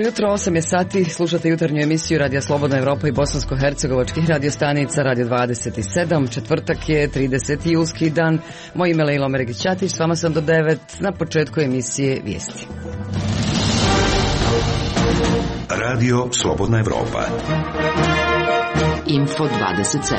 Dobro jutro, 8 je sati, slušate jutarnju emisiju Radija Slobodna Evropa i bosansko-hercegovačkih radiostanica, Radio 27, četvrtak je 30. julski dan. Moje ime je Lejla Omeregić-Ćatić, s vama sam do 9, na početku emisije Vijesti. Radio Slobodna Evropa. Info 27.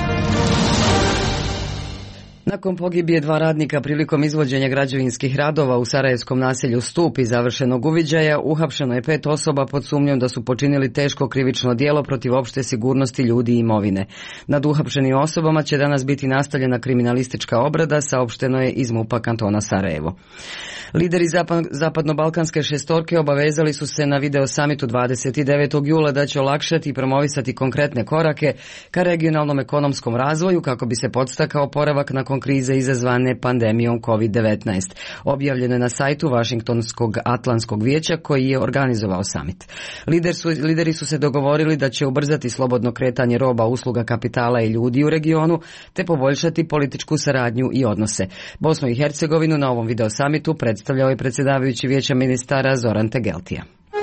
Nakon pogibije 2 radnika prilikom izvođenja građevinskih radova u sarajevskom naselju Stup i završenog uviđaja, uhapšeno je 5 osoba pod sumnjom da su počinili teško krivično djelo protiv opšte sigurnosti ljudi i imovine. Nad uhapšenim osobama će danas biti nastavljena kriminalistička obrada, saopšteno je iz MUP-a kantona Sarajevo. Lideri zapadno-balkanske šestorke obavezali su se na video samitu 29. jula da će olakšati i promovisati konkretne korake ka regionalnom ekonomskom razvoju kako bi se podstakao oporavak nakon krize izazvane pandemijom COVID-19. Objavljeno je na sajtu Vašingtonskog Atlantskog vijeća koji je organizovao samit. Lideri su se dogovorili da će ubrzati slobodno kretanje roba, usluga, kapitala i ljudi u regionu te poboljšati političku saradnju i odnose. Bosnu i Hercegovinu na ovom video samitu predstavljao je predsjedavajući vijeća ministara Zoran Tegeltija.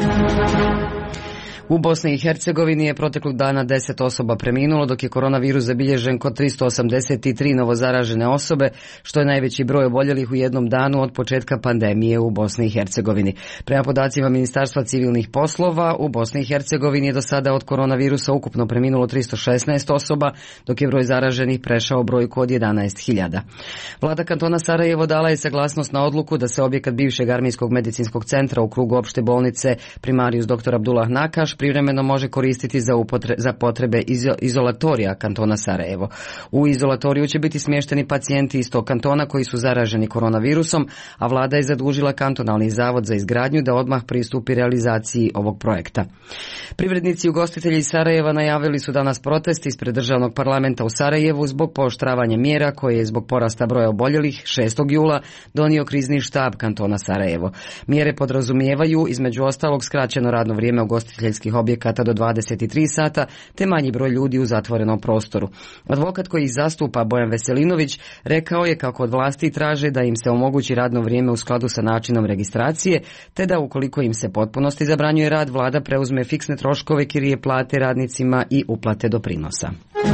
U Bosni i Hercegovini je proteklog dana 10 osoba preminulo, dok je koronavirus zabilježen kod 383 novozaražene osobe, što je najveći broj oboljelih u jednom danu od početka pandemije u Bosni i Hercegovini. Prema podacima Ministarstva civilnih poslova, u Bosni i Hercegovini je do sada od koronavirusa ukupno preminulo 316 osoba, dok je broj zaraženih prešao brojku od 11.000. Vlada kantona Sarajevo dala je saglasnost na odluku da se objekat bivšeg armijskog medicinskog centra u krugu opšte bolnice Primarius dr. Abdullah Nakaš privremeno može koristiti za potrebe izolatorija kantona Sarajevo. U izolatoriju će biti smješteni pacijenti iz tog kantona koji su zaraženi koronavirusom, a vlada je zadužila kantonalni zavod za izgradnju da odmah pristupi realizaciji ovog projekta. Privrednici i ugostitelji iz Sarajeva najavili su danas protest ispred državnog parlamenta u Sarajevu zbog pooštravanja mjera koje je zbog porasta broja oboljelih 6. jula donio krizni štab kantona Sarajevo. Mjere podrazumijevaju između ostalog skraćeno radno vrijeme ugostiteljskih objekata do 23 sata te manji broj ljudi u zatvorenom prostoru. Advokat koji ih zastupa, Bojan Veselinović, rekao je kako od vlasti traže da im se omogući radno vrijeme u skladu sa načinom registracije te da ukoliko im se potpunosti zabranjuje rad, vlada preuzme fiksne troškove kirije plate radnicima i uplate doprinosa.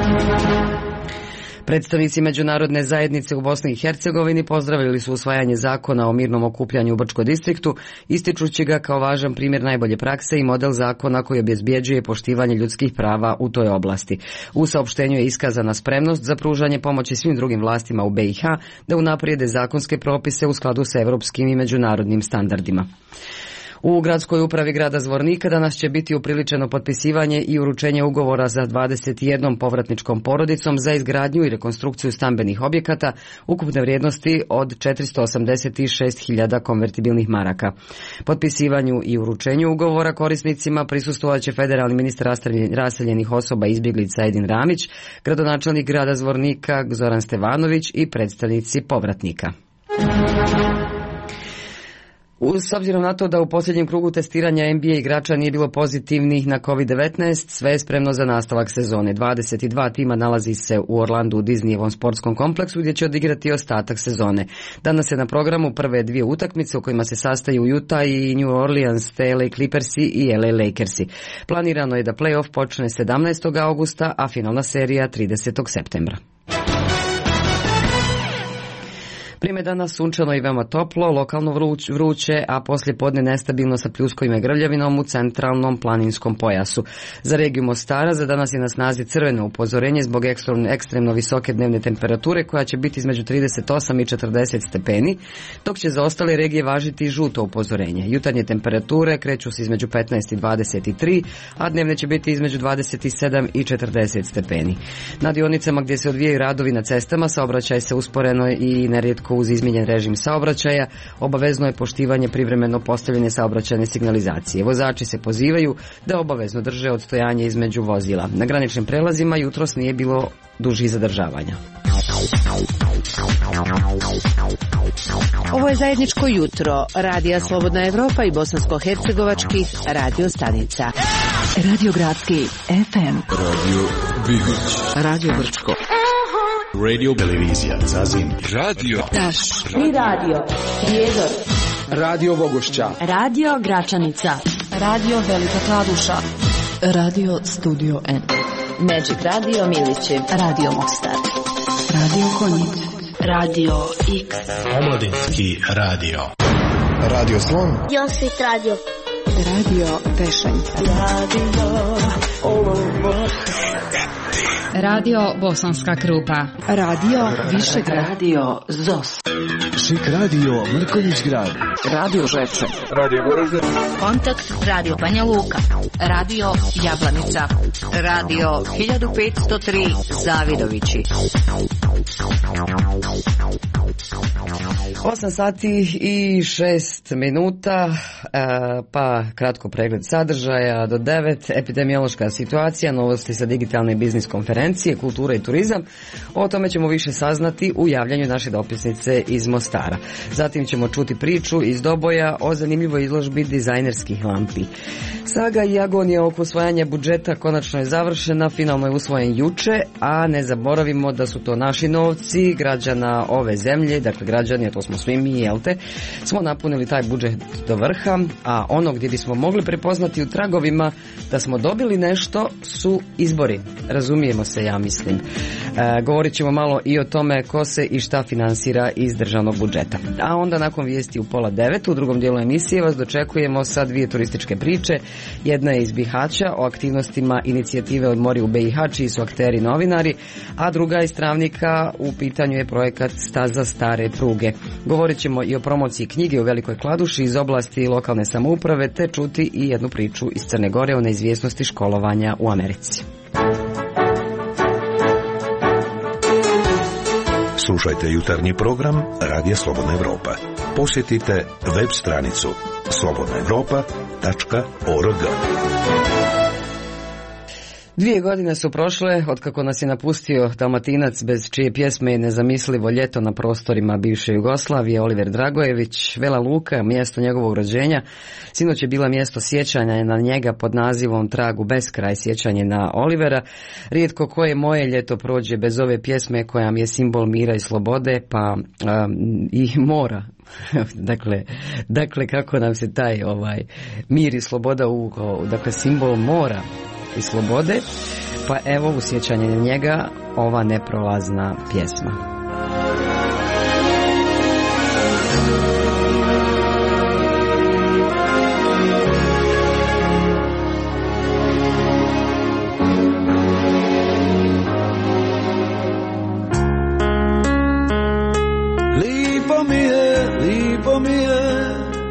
Predstavnici međunarodne zajednice u Bosni i Hercegovini pozdravili su usvajanje zakona o mirnom okupljanju u Brčko distriktu, ističući ga kao važan primjer najbolje prakse i model zakona koji obezbjeđuje poštivanje ljudskih prava u toj oblasti. U saopštenju je iskazana spremnost za pružanje pomoći svim drugim vlastima u BiH da unaprijede zakonske propise u skladu sa evropskim i međunarodnim standardima. U gradskoj upravi grada Zvornika danas će biti upriličeno potpisivanje i uručenje ugovora za 21 povratničkom porodicom za izgradnju i rekonstrukciju stambenih objekata ukupne vrijednosti od 486.000 konvertibilnih maraka. Potpisivanju i uručenju ugovora korisnicima prisustvovat će federalni ministar raseljenih osoba i izbjeglica Edin Ramić, gradonačelnik grada Zvornika Zoran Stevanović i predstavnici povratnika. S obzirom na to da u posljednjem krugu testiranja NBA igrača nije bilo pozitivnih na COVID-19, sve je spremno za nastavak sezone. 22 tima nalazi se u Orlandu u Disneyevom sportskom kompleksu gdje će odigrati ostatak sezone. Danas je na programu prve 2 utakmice u kojima se sastaju Utah i New Orleans, LA Clippersi i LA Lakersi. Planirano je da play-off počne 17. augusta, a finalna serija 30. septembra. Prime danas sunčano i veoma toplo, lokalno vruće, a poslije podne nestabilno sa pljuskovima i grvljavinom u centralnom planinskom pojasu. Za regiju Mostara za danas je na snazi crveno upozorenje zbog ekstremno visoke dnevne temperature koja će biti između 38 i 40 stepeni, dok će za ostale regije važiti žuto upozorenje. Jutarnje temperature kreću se između 15 i 23, a dnevne će biti između 27 i 40 stepeni. Na dionicama gdje se odvijaju radovi na cestama saobraćaj se usporeno i nerijetko uz izmijenjen režim saobraćaja, obavezno je poštivanje privremeno postavljene saobraćajne signalizacije. Vozači se pozivaju da obavezno drže odstojanje između vozila. Na graničnim prelazima jutros nije bilo dužih zadržavanja. Ovo je zajedničko jutro Radija Slobodna Evropa i bosansko-hercegovačkih radio stanica. Radio Gradski FM, Radio Bihoć, Radio Brčko, Radio Televizija Zazin, Radio Taš, i Radio Prijedor, Radio Bogošća, Radio Gračanica, Radio Velika Kladuša. Radio Studio N. Magic Radio Miliće. Radio Mostar. Radio Konjic. Radio X. Omladinski radio. Radio Slon. Josvit radio. Radio Tešanj. Radio Bosanska Krupa. Radio Višegrad. Radio ZOS. Šik radio Mrkonjić Grad. Radio Žepče. Radio Goražde. Kontakt Radio Banja Luka. Radio Jablanica. Radio 1503 Zavidovići. 8 sati i 6 minuta, pa kratko pregled sadržaja do 9, epidemiološka situacija, novosti sa digitalne biznis konferencije, kultura i turizam. O tome ćemo više saznati u javljanju naše dopisnice iz Mostara. Zatim ćemo čuti priču iz Doboja o zanimljivoj izložbi dizajnerskih lampi. Saga i agonija oko usvajanja budžeta konačno je završena, finalno je usvojen juče, a ne zaboravimo da su to naši novci, građana ove zemlje, dakle građani, a to smo svi mi, jel te, smo napunili taj budžet do vrha, a ono gdje bismo mogli prepoznati u tragovima da smo dobili nešto su izbori. Razumijemo se, ja mislim. Govorit ćemo malo i o tome ko se i šta finansira iz državnog budžeta. A onda nakon vijesti u 8:30 u drugom dijelu emisije vas dočekujemo sa 2 turističke priče. Jedna je iz Bihaća o aktivnostima inicijative Odmori u BiH, čiji su akteri novinari, a druga iz Travnika, u pitanju je projekat Staza stare pruge. Govorit ćemo i o promociji knjige u Velikoj Kladuši iz oblasti lokalne samouprave, te čuti i jednu priču iz Crne Gore o neizvjesnosti školovanja u Americi. Slušajte jutarnji program Radija Slobodna Evropa. Posjetite web stranicu slobodnaevropa.org. 2 godine su prošle otkako nas je napustio Dalmatinac bez čije pjesme je nezamislivo ljeto na prostorima bivše Jugoslavije, Oliver Dragojević. Vela Luka, mjesto njegovog rođenja, sinoć je bila mjesto sjećanja na njega pod nazivom Trag u beskraj, sjećanje na Olivera. Rijetko koje moje ljeto prođe bez ove pjesme koja mi je simbol mira i slobode, pa i mora. dakle kako nam se taj mir i sloboda uvukao, dakle simbol mora i slobode, pa evo u sjećanje na njega ova neprolazna pjesma. Lipo mi je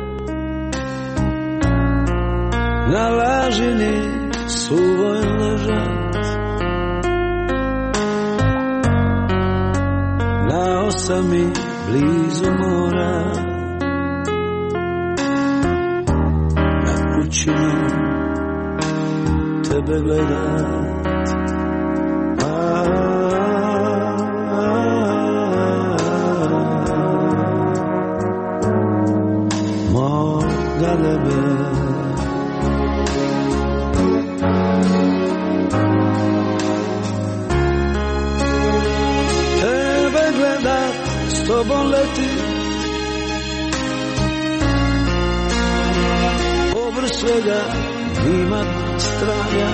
na lažini suvoj ležat, na osami blizu mora, nad kućinom tebe gledat. Moga nebe, s tobom leti povrh svega ima strana,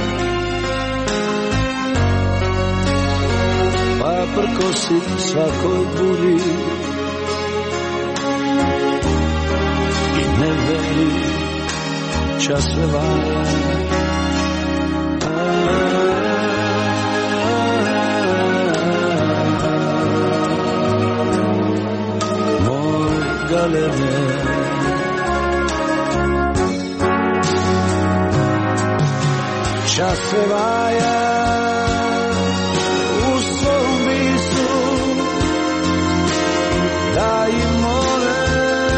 pa prkosi svakoj buri i ne veli čas me valja. Galene, čas se vaja u svom misu, da i more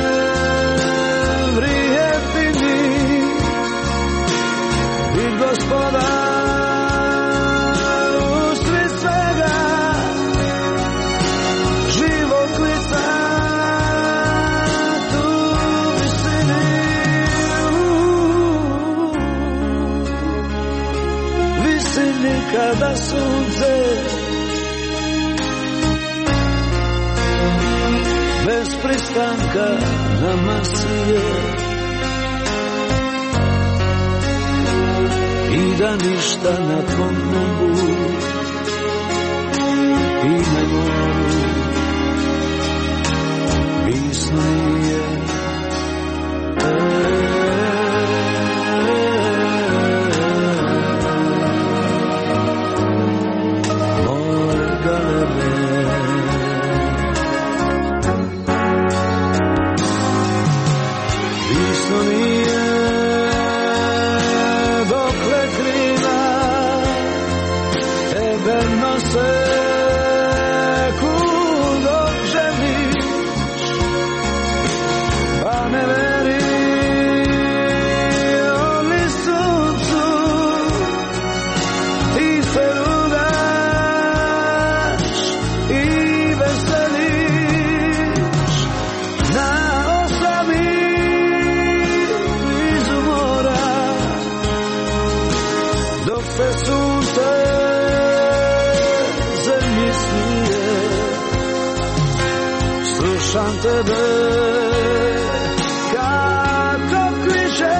vrije pini i gospoda u svi svega živog lica. Kada sunce bez pristanka nama sije, i da ništa na tvom nebu i na moru pisno nije. Moj galebe, pisno nije dokle krila tebe nose kud dok želiš, pa ne veri oni suncu, ti se rugaš i veseliš na osami blizu mora, dok se sunce zemlji smije. Slušam tebe kako kličeš,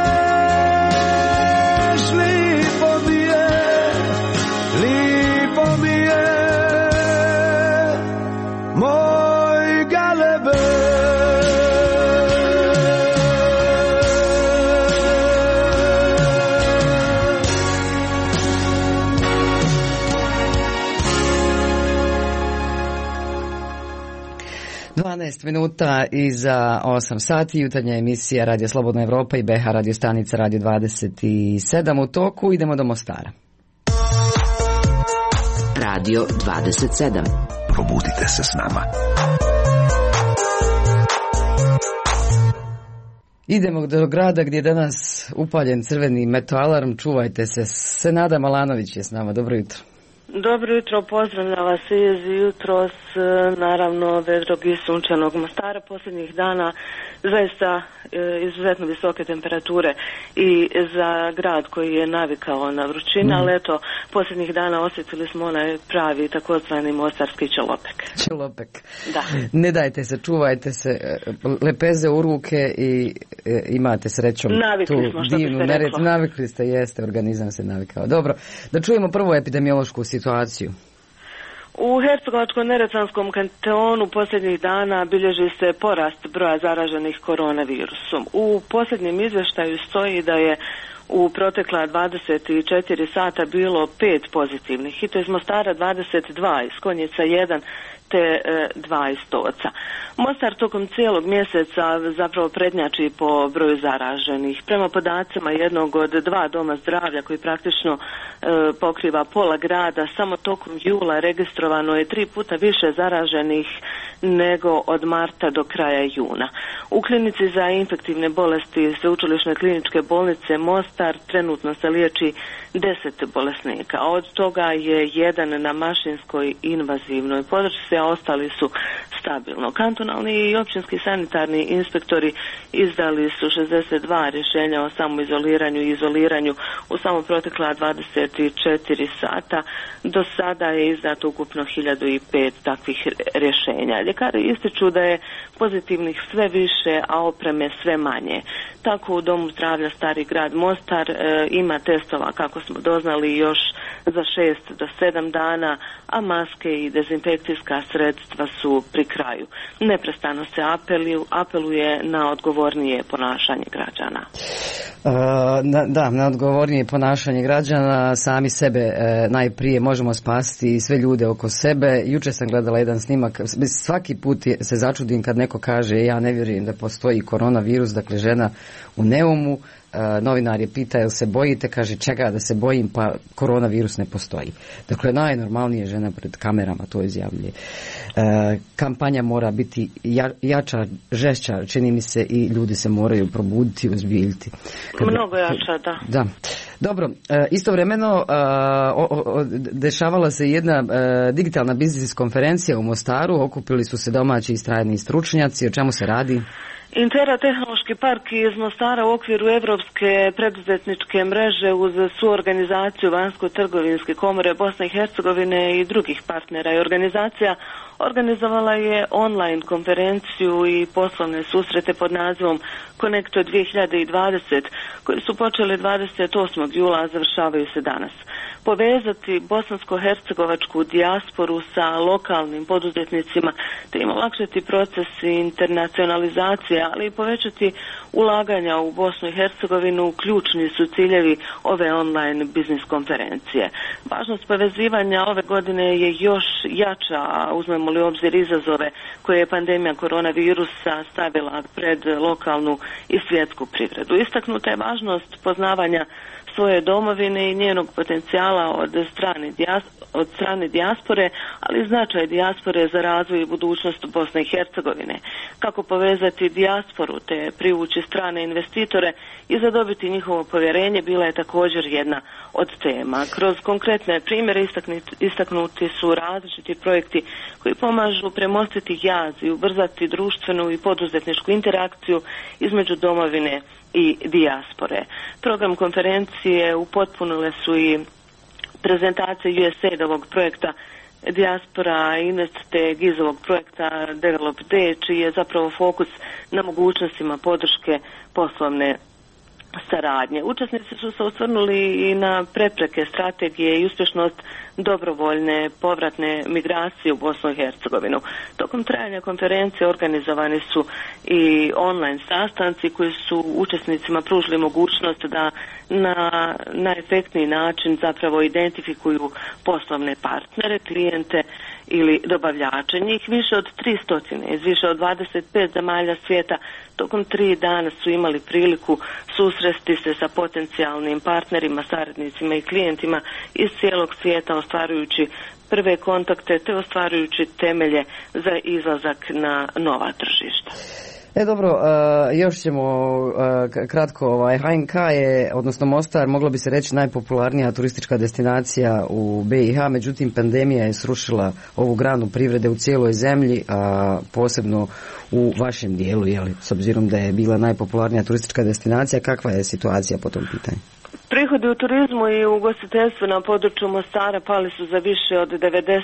lipo mi je, moj galebe. Minuta iza 8 sati, jutarnja emisija Radio Slobodna Evropa i BH radio stanica Radio 27 u toku. Idemo do Mostara. Radio 27. Probudite se s nama. Idemo do grada gdje je danas upaljen crveni metoalarm. Čuvajte se. Senada Malanović je s nama. Dobro jutro. Dobro jutro, pozdravljam vas iz jutros, naravno vedrog i sunčanog Mostara. Posljednjih dana zaista izuzetno visoke temperature i za grad koji je navikao na vrućinu, ali eto, posljednjih dana osjetili smo onaj pravi takozvani mostarski čelopek. Čelopek. Da. Ne dajte se, čuvajte se, lepeze u ruke i imate srećom navikli smo, što divnu nered. Navikli ste, jeste, organizam se navikao. Dobro, da čujemo prvu epidemiološku situaciju. U Hercegovačko-neretvanskom kantonu posljednjih dana bilježi se porast broja zaraženih koronavirusom. U posljednjem izvještaju stoji da je u protekla 24 sata bilo 5 pozitivnih, i to iz Mostara 22, iz Konjica 1, te 2 iz Stoca. Mostar tokom cijelog mjeseca zapravo prednjači po broju zaraženih. Prema podacima jednog od 2 doma zdravlja koji praktično pokriva pola grada, samo tokom jula registrovano je 3 puta više zaraženih nego od marta do kraja juna. U klinici za infektivne bolesti Sveučilišne kliničke bolnice Mostar trenutno se liječi 10 bolesnika. Od toga je 1 na mašinskoj invazivnoj podršci, a ostali su stabilno. Kantonalni i općinski sanitarni inspektori izdali su 62 rješenja o samoizoliranju i izoliranju u samo protekla 24 sata. Do sada je izdato ukupno 1005 takvih rješenja. Ljekari ističu da je pozitivnih sve više, a opreme sve manje. Tako u Domu zdravlja Stari grad Mostar ima testova, kako smo doznali, još za 6 do 7 dana, a maske i dezinfekcijska sredstva su pri kraju. Neprestano se apeluje na odgovornije ponašanje građana. Na odgovornije ponašanje građana, sami sebe najprije možemo spasiti i sve ljude oko sebe. Juče sam gledala jedan snimak, svaki put se začudim kad neko kaže ja ne vjerujem da postoji koronavirus, dakle žena u Neumu. Novinar je pita jel se bojite, kaže čega da se bojim, pa koronavirus ne postoji. Dakle, najnormalnije žena pred kamerama to izjavljuje. Kampanja mora biti jača, žešća, čini mi se, i ljudi se moraju probuditi, ozbiljiti. Mnogo jača, da. Da. Dobro, istovremeno dešavala se jedna digitalna biznis konferencija u Mostaru, okupili su se domaći i strani stručnjaci. O čemu se radi? Intera tehnološki park iz Mostara u okviru Evropske preduzetničke mreže uz suorganizaciju Vanjsko-trgovinske komore Bosne i Hercegovine i drugih partnera i organizacija organizovala je online konferenciju i poslovne susrete pod nazivom Connecto 2020 koji su počeli 28. jula, a završavaju se danas. Povezati bosansko-hercegovačku dijasporu sa lokalnim poduzetnicima te im olakšati proces internacionalizacije, ali i povećati ulaganja u Bosnu i Hercegovinu ključni su ciljevi ove online biznis konferencije. Važnost povezivanja ove godine je još jača, a uzmemo li obzir izazove koje je pandemija koronavirusa stavila pred lokalnu i svjetsku privredu. Istaknuta je važnost poznavanja svoje domovine i njenog potencijala od strane dijaspore, ali i značaj dijaspore za razvoj i budućnost Bosne i Hercegovine. Kako povezati dijasporu te privući strane investitore i zadobiti njihovo povjerenje bila je također jedna od tema. Kroz konkretne primjere istaknuti su različiti projekti koji pomažu premostiti jaz i ubrzati društvenu i poduzetničku interakciju između domovine i dijaspore. Program konferencije upotpunile su i prezentacije USAID-ovog projekta Diaspora Invest te GIZ-ovog projekta Develop D, čiji je zapravo fokus na mogućnostima podrške poslovne saradnje. Učesnici su se osvrnuli i na prepreke, strategije i uspješnost dobrovoljne povratne migracije u Bosnu i Hercegovinu. Tokom trajanja konferencije organizovani su i online sastanci koji su učesnicima pružili mogućnost da na najefektniji način zapravo identifikuju poslovne partnere, klijente ili dobavljače. Njih više od 300 iz više od 25 zemalja svijeta tokom 3 dana su imali priliku susresti se sa potencijalnim partnerima, saradnicima i klijentima iz cijelog svijeta, ostvarujući prve kontakte te ostvarujući temelje za izlazak na nova tržišta. Dobro, još ćemo kratko, HNK je, odnosno Mostar, moglo bi se reći najpopularnija turistička destinacija u BiH, međutim pandemija je srušila ovu granu privrede u cijeloj zemlji, a posebno u vašem dijelu, s obzirom da je bila najpopularnija turistička destinacija, kakva je situacija po tom pitanju? Prihodi u turizmu i ugostiteljstvu na području Mostara pali su za više od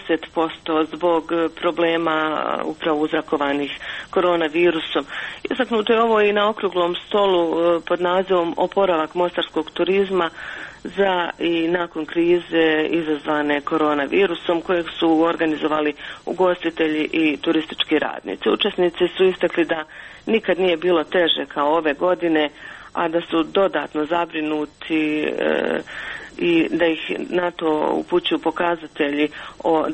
90% zbog problema upravo uzrokovanih koronavirusom. Istaknuto je ovo i na okruglom stolu pod nazivom Oporavak mostarskog turizma za i nakon krize izazvane koronavirusom, kojeg su organizovali ugostitelji i turistički radnici. Učesnici su istakli da nikad nije bilo teže kao ove godine, a da su dodatno zabrinuti i da ih na to upućuju pokazatelji o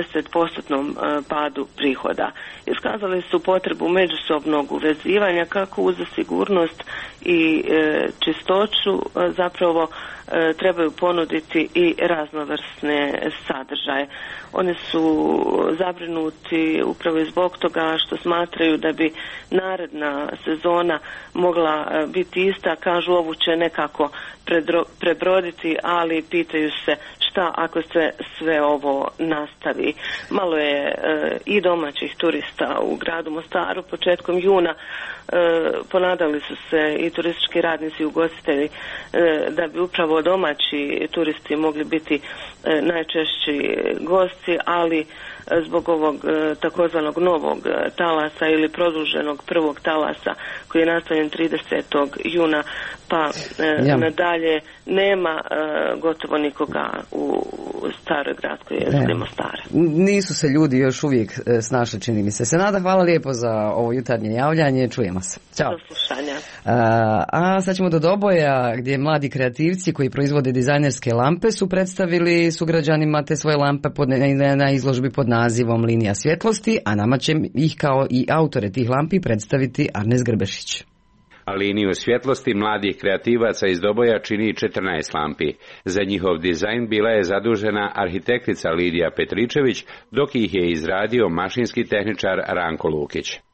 90% padu prihoda. Iskazali su potrebu međusobnog uvezivanja kako uz sigurnost i čistoću zapravo trebaju ponuditi i raznovrsne sadržaje. Oni su zabrinuti upravo i zbog toga što smatraju da bi naredna sezona mogla biti ista, kažu ovu će nekako prebroditi, ali pitaju se šta ako se sve ovo nastavi. Malo je i domaćih turista u gradu Mostaru početkom juna. Ponadali su se i turistički radnici i ugostitelji da bi upravo domaći turisti mogli biti najčešći gosti, ali zbog ovog takozvanog novog talasa ili produženog prvog talasa koji je nastavljen 30. juna pa nadalje nema gotovo nikoga u staroj gradskoj jezgri Mostara. Nisu se ljudi još uvijek snašli, čini mi se. Senada, hvala lijepo za ovo jutarnje javljanje, čujemo se. Ćao. Do slušanja. A sad ćemo do Doboja, gdje mladi kreativci koji proizvode dizajnerske lampe su predstavili sugrađanima te svoje lampe na izložbi pod nazivom Linija svjetlosti, a nama će ih kao i autore tih lampi predstaviti Arnes Grbešić. A liniju svjetlosti mladih kreativaca iz Doboja čini 14 lampi. Za njihov dizajn bila je zadužena arhitektica Lidija Petričević, dok ih je izradio mašinski tehničar Ranko Lukić.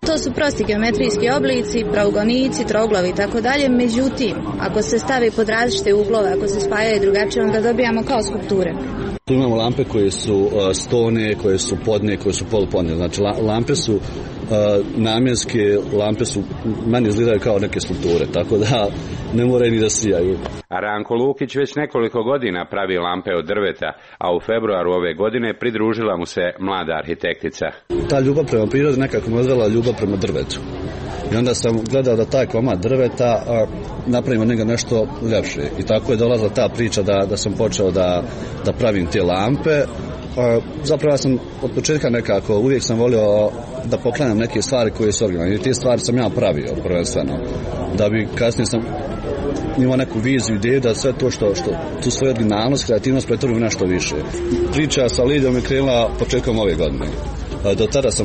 To su prosti geometrijski oblici, praugonici, trouglovi i tako dalje, međutim, ako se stavi pod različite uglove, ako se spajaju drugačije, onda dobijamo kao skulpture. Tu imamo lampe koje su stone, koje su podne, koje su polupodne. Znači lampe su namjenske, lampe su, meni izgledaju kao neke skulpture, tako da ne moraju ni da sijaju. Ranko Lukić već nekoliko godina pravi lampe od drveta, a u februaru ove godine pridružila mu se mlada arhitektica. Ta ljubav prema prirodi nekako me odvela ljubav prema drvetu. I onda sam gledao da taj komad drveta napravimo njega nešto ljepše. I tako je dolazila ta priča da sam počeo da pravim te lampe. Zapravo ja sam od početka nekako, uvijek sam volio da poklanjam neke stvari koje su originalne. I te stvari sam ja pravio prvenstveno. Da bi kasnije sam imao neku viziju, ideju da sve to što tu svoju originalnost, kreativnost pretvorim nešto više. Priča sa Lidijom je krenula početkom ove godine. Do tada sam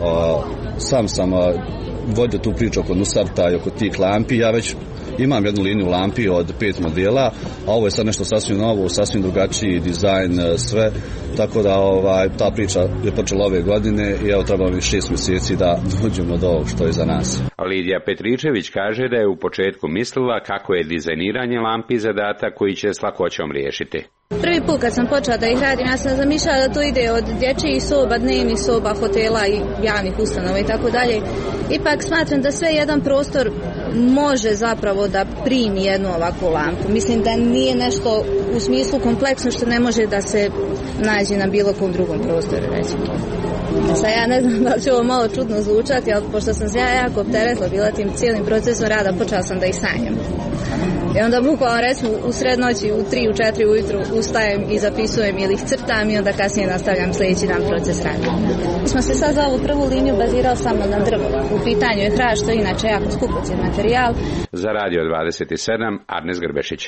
sam vodio tu priču oko Nusarta i oko tih lampi. Ja već imam jednu liniju lampi od 5 modela, a ovo je sad nešto sasvim novo, sasvim drugačiji dizajn, sve. Tako da ta priča je počela ove godine i evo trebalo mi 6 mjeseci da dođemo do ovog što je za nas. Lidija Petričević kaže da je u početku mislila kako je dizajniranje lampi zadatak koji će s lakoćom riješiti. Prvi put kad sam počela da ih radim, ja sam zamišljala da to ide od dječjih soba, dnevnih soba, hotela i javnih ustanova i tako dalje. Ipak smatram da sve jedan prostor može zapravo da primi jednu ovakvu lampu. Mislim da nije nešto u smislu kompleksno što ne može da se nađe na bilo kom drugom prostoru, recimo. Sad ja ne znam da će ovo malo čudno zvučati, ali pošto sam se ja jako opteretila bila tim cijelim procesom rada, počela sam da ih sanjam. I onda bukvalno recimo u sred noći, u 3, u 4 ujutru ustajem i zapisujem ili ih crtam i onda kasnije nastavljam sljedeći dan proces rada. Mi smo se sad za ovu prvu liniju bazirali samo na drvo. U pitanju je hrašt, što je inače jako skupocjen materijal. Za Radio 27, Arnes Grbešić.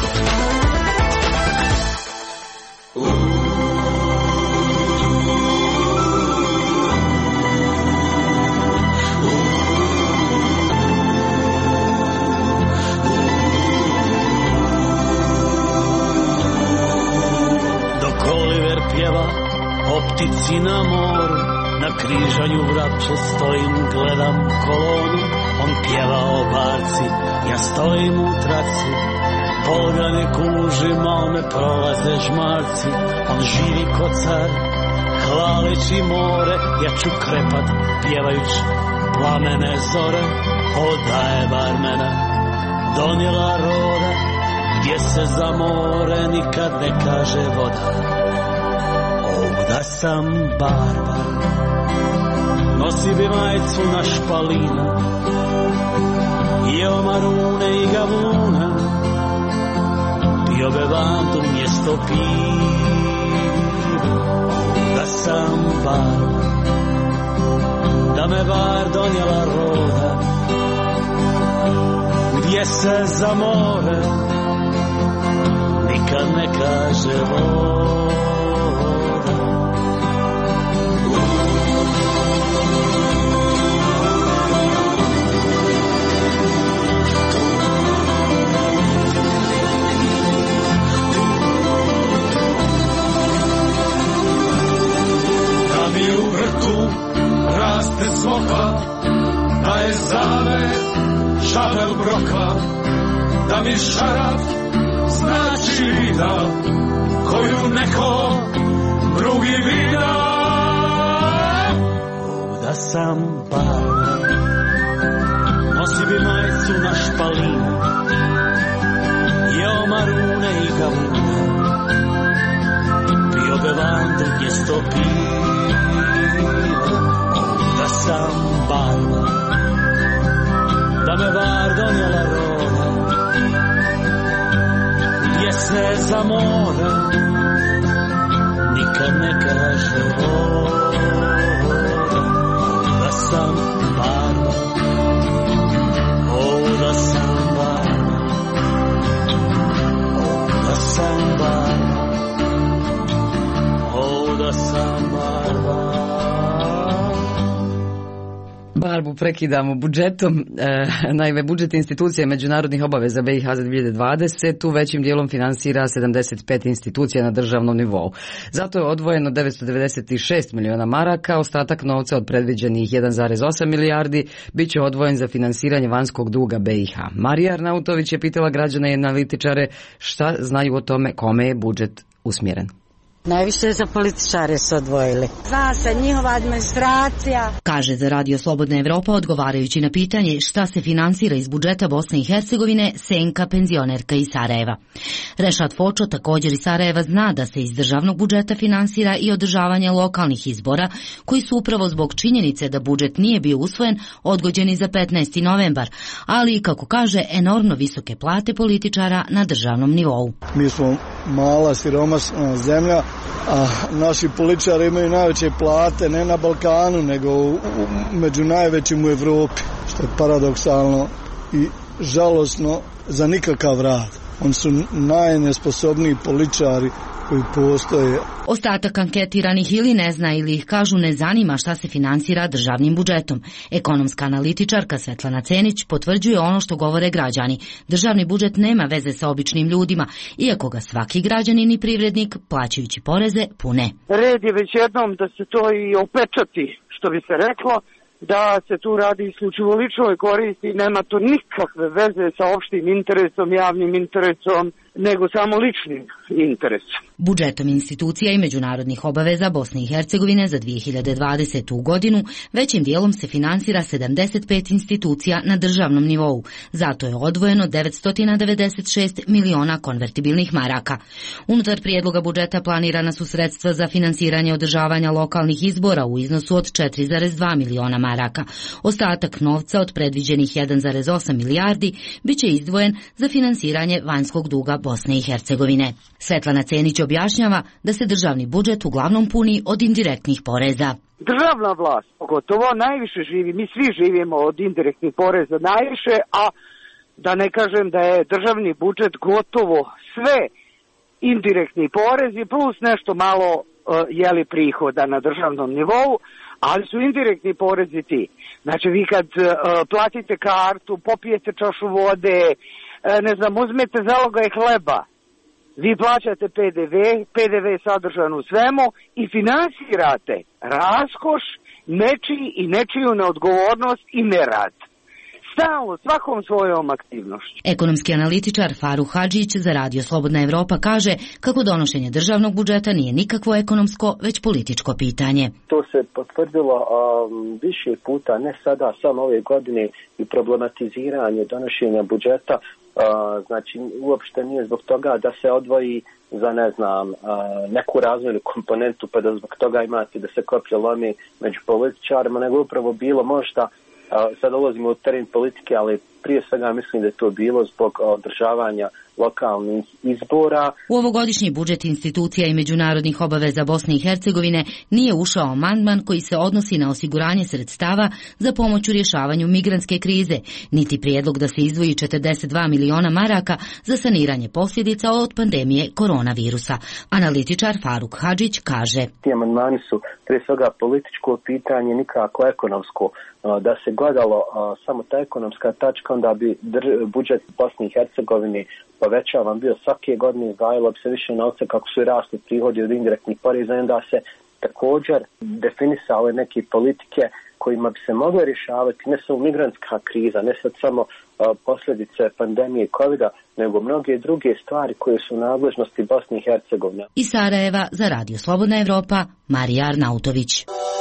Ptici na moru, na križanju Vrapče stojim, gledam kolonu. On pjeva o barci, ja stojim u traci. Polgane kuži, mal me prolaze žmarci. On živi ko car, hvaleći more. Ja ću krepat, pjevajući plamene zore. Oda je barmena, donijela roda, gdje se za more nikad ne kaže voda. Da sam barbar, nosi bi majicu na špalinu, jeo marune i gavuna, pio be vantu mjesto piva. Da sam barbar, da me bar donijela roda, gdje se za more nikad ne kaže voda. Raste smoka, da je zame šapel broka, da mi šaraf znači vida koju neko drugi vida. Da sam barbar, nosi bi majicu na špalinu, jeo marune i gavune, pio be vandu mjesto piva. Da sam barbar, da me bar donijela roda, gdje se za more nikad ne kaže voda. Da sam barbar, da sam barbar, da sam barbar, da sam barbar. Barbu prekidamo budžetom. Naime, budžet institucija međunarodnih obaveza BiH za 2020 većim dijelom finansira 75 institucija na državnom nivou. Zato je odvojeno 996 miliona maraka, ostatak novca od predviđenih 1,8 milijardi bit će odvojen za finansiranje vanjskog duga BiH. Marija Arnautović je pitala građane i analitičare šta znaju o tome kome je budžet usmjeren. Najviše za političare su odvojili. Zna se njihova administracija. Kaže za Radio Slobodna Evropa odgovarajući na pitanje šta se finansira iz budžeta Bosne i Hercegovine Senka, penzionerka iz Sarajeva. Rešat Fočo također iz Sarajeva zna da se iz državnog budžeta finansira i održavanje lokalnih izbora koji su upravo zbog činjenice da budžet nije bio usvojen odgođeni za 15. novembar, ali i kako kaže enormno visoke plate političara na državnom nivou. Mi smo mala siromašna zemlja, a naši političari imaju najveće plate ne na Balkanu nego među najvećim u Evropi, što je paradoksalno i žalosno za nikakav rad. Oni su najnesposobniji političari koji postoje. Ostatak anketiranih ili ne zna ili ih kažu ne zanima šta se finansira državnim budžetom. Ekonomska analitičarka Svetlana Cenić potvrđuje ono što govore građani. Državni budžet nema veze sa običnim ljudima, iako ga svaki građanin i privrednik, plaćajući poreze, pune. Red je već jednom da se to i opečati, što bi se reklo, da se tu radi isključivo ličnoj koristi, nema to nikakve veze sa opštim interesom, javnim interesom, nego samo ličnim interesom. Budžetom institucija i međunarodnih obaveza Bosne i Hercegovine za 2020. godinu većim dijelom se finansira 75 institucija na državnom nivou. Zato je odvojeno 996 miliona konvertibilnih maraka. Unutar prijedloga budžeta planirana su sredstva za finansiranje održavanja lokalnih izbora u iznosu od 4,2 miliona maraka. Ostatak novca od predviđenih 1,8 milijardi biće izdvojen za finansiranje vanjskog duga Bosne i Hercegovine. Svetlana Cenić objašnjava da se državni budžet uglavnom puni od indirektnih poreza. Državna vlast, pogotovo najviše živi, mi svi živimo od indirektnih poreza najviše, a da ne kažem da je državni budžet gotovo sve indirektni porezi plus nešto malo prihoda na državnom nivou, ali su indirektni porezi ti. Znači vi kad platite kartu, popijete čašu vode, uzmete zalogaj hleba, vi plaćate PDV je sadržan u svemu i finansirate raskoš, nečiji i nečiju neodgovornost i nerad. Stalno, svakom svojom aktivnošću. Ekonomski analitičar Faruk Hadžić za Radio Slobodna Evropa kaže kako donošenje državnog budžeta nije nikakvo ekonomsko, već političko pitanje. To se potvrdilo više puta, ne sada, samo ove godine, i problematiziranje donošenja budžeta. Znači, uopšte nije zbog toga da se odvoji za, neku razvojnu komponentu, pa da zbog toga imate da se koplje lomi među političarima, nego upravo bilo možda, sad ulazimo u teren politike, ali prije svega mislim da je to bilo zbog održavanja lokalnih izbora. U ovogodišnji budžet institucija i međunarodnih obaveza Bosne i Hercegovine nije ušao amandman koji se odnosi na osiguranje sredstava za pomoć u rješavanju migrantske krize, niti prijedlog da se izdvoji 42 miliona maraka za saniranje posljedica od pandemije koronavirusa. Analitičar Faruk Hadžić kaže: Ti amandmani su prije svega političko pitanje, nikako ekonomsko. Da se gledalo samo ta ekonomska tačka, onda bi budžet Bosne i Hercegovine povećavan bio svake godine, izdvajalo bi se više novca kako su i rasli prihodi od indirektnih poreza, i onda se također definisale neke politike kojima bi se moglo rješavati ne samo migrantska kriza, ne sad samo posljedice pandemije COVID-a, nego mnoge druge stvari koje su u nadležnosti Bosne i Hercegovine. Iz Sarajeva za Radio Slobodna Evropa, Marija Arnautović.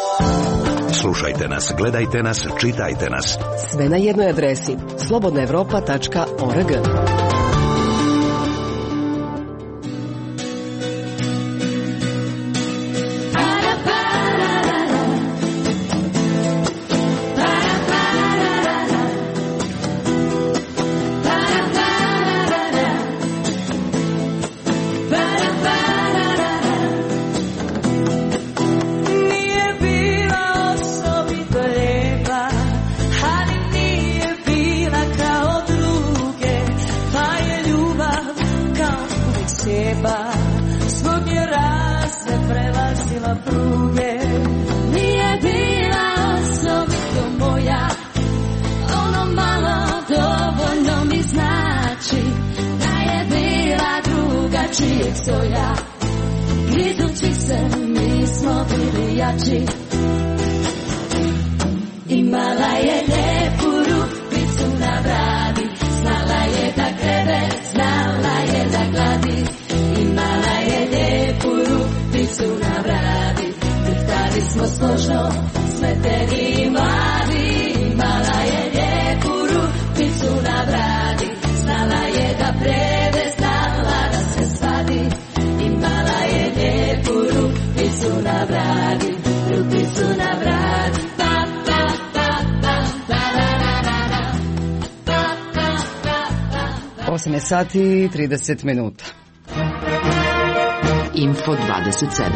Slušajte nas, gledajte nas, čitajte nas. Sve na jednoj adresi slobodnaevropa.org. Pa jači. Imala je lijepu rupicu na bradi, znala je da grebe, znala je da gladi. Imala je lijepu rupicu na bradi, drhtali smo složno, smeteni i mladi. Imala je lijepu rupicu na bradi, znala je da prede, znala da se svadi. Imala je lijepu rupicu na bradi, rupicu na bradi. 8 sati i 30 minuta. Info 27.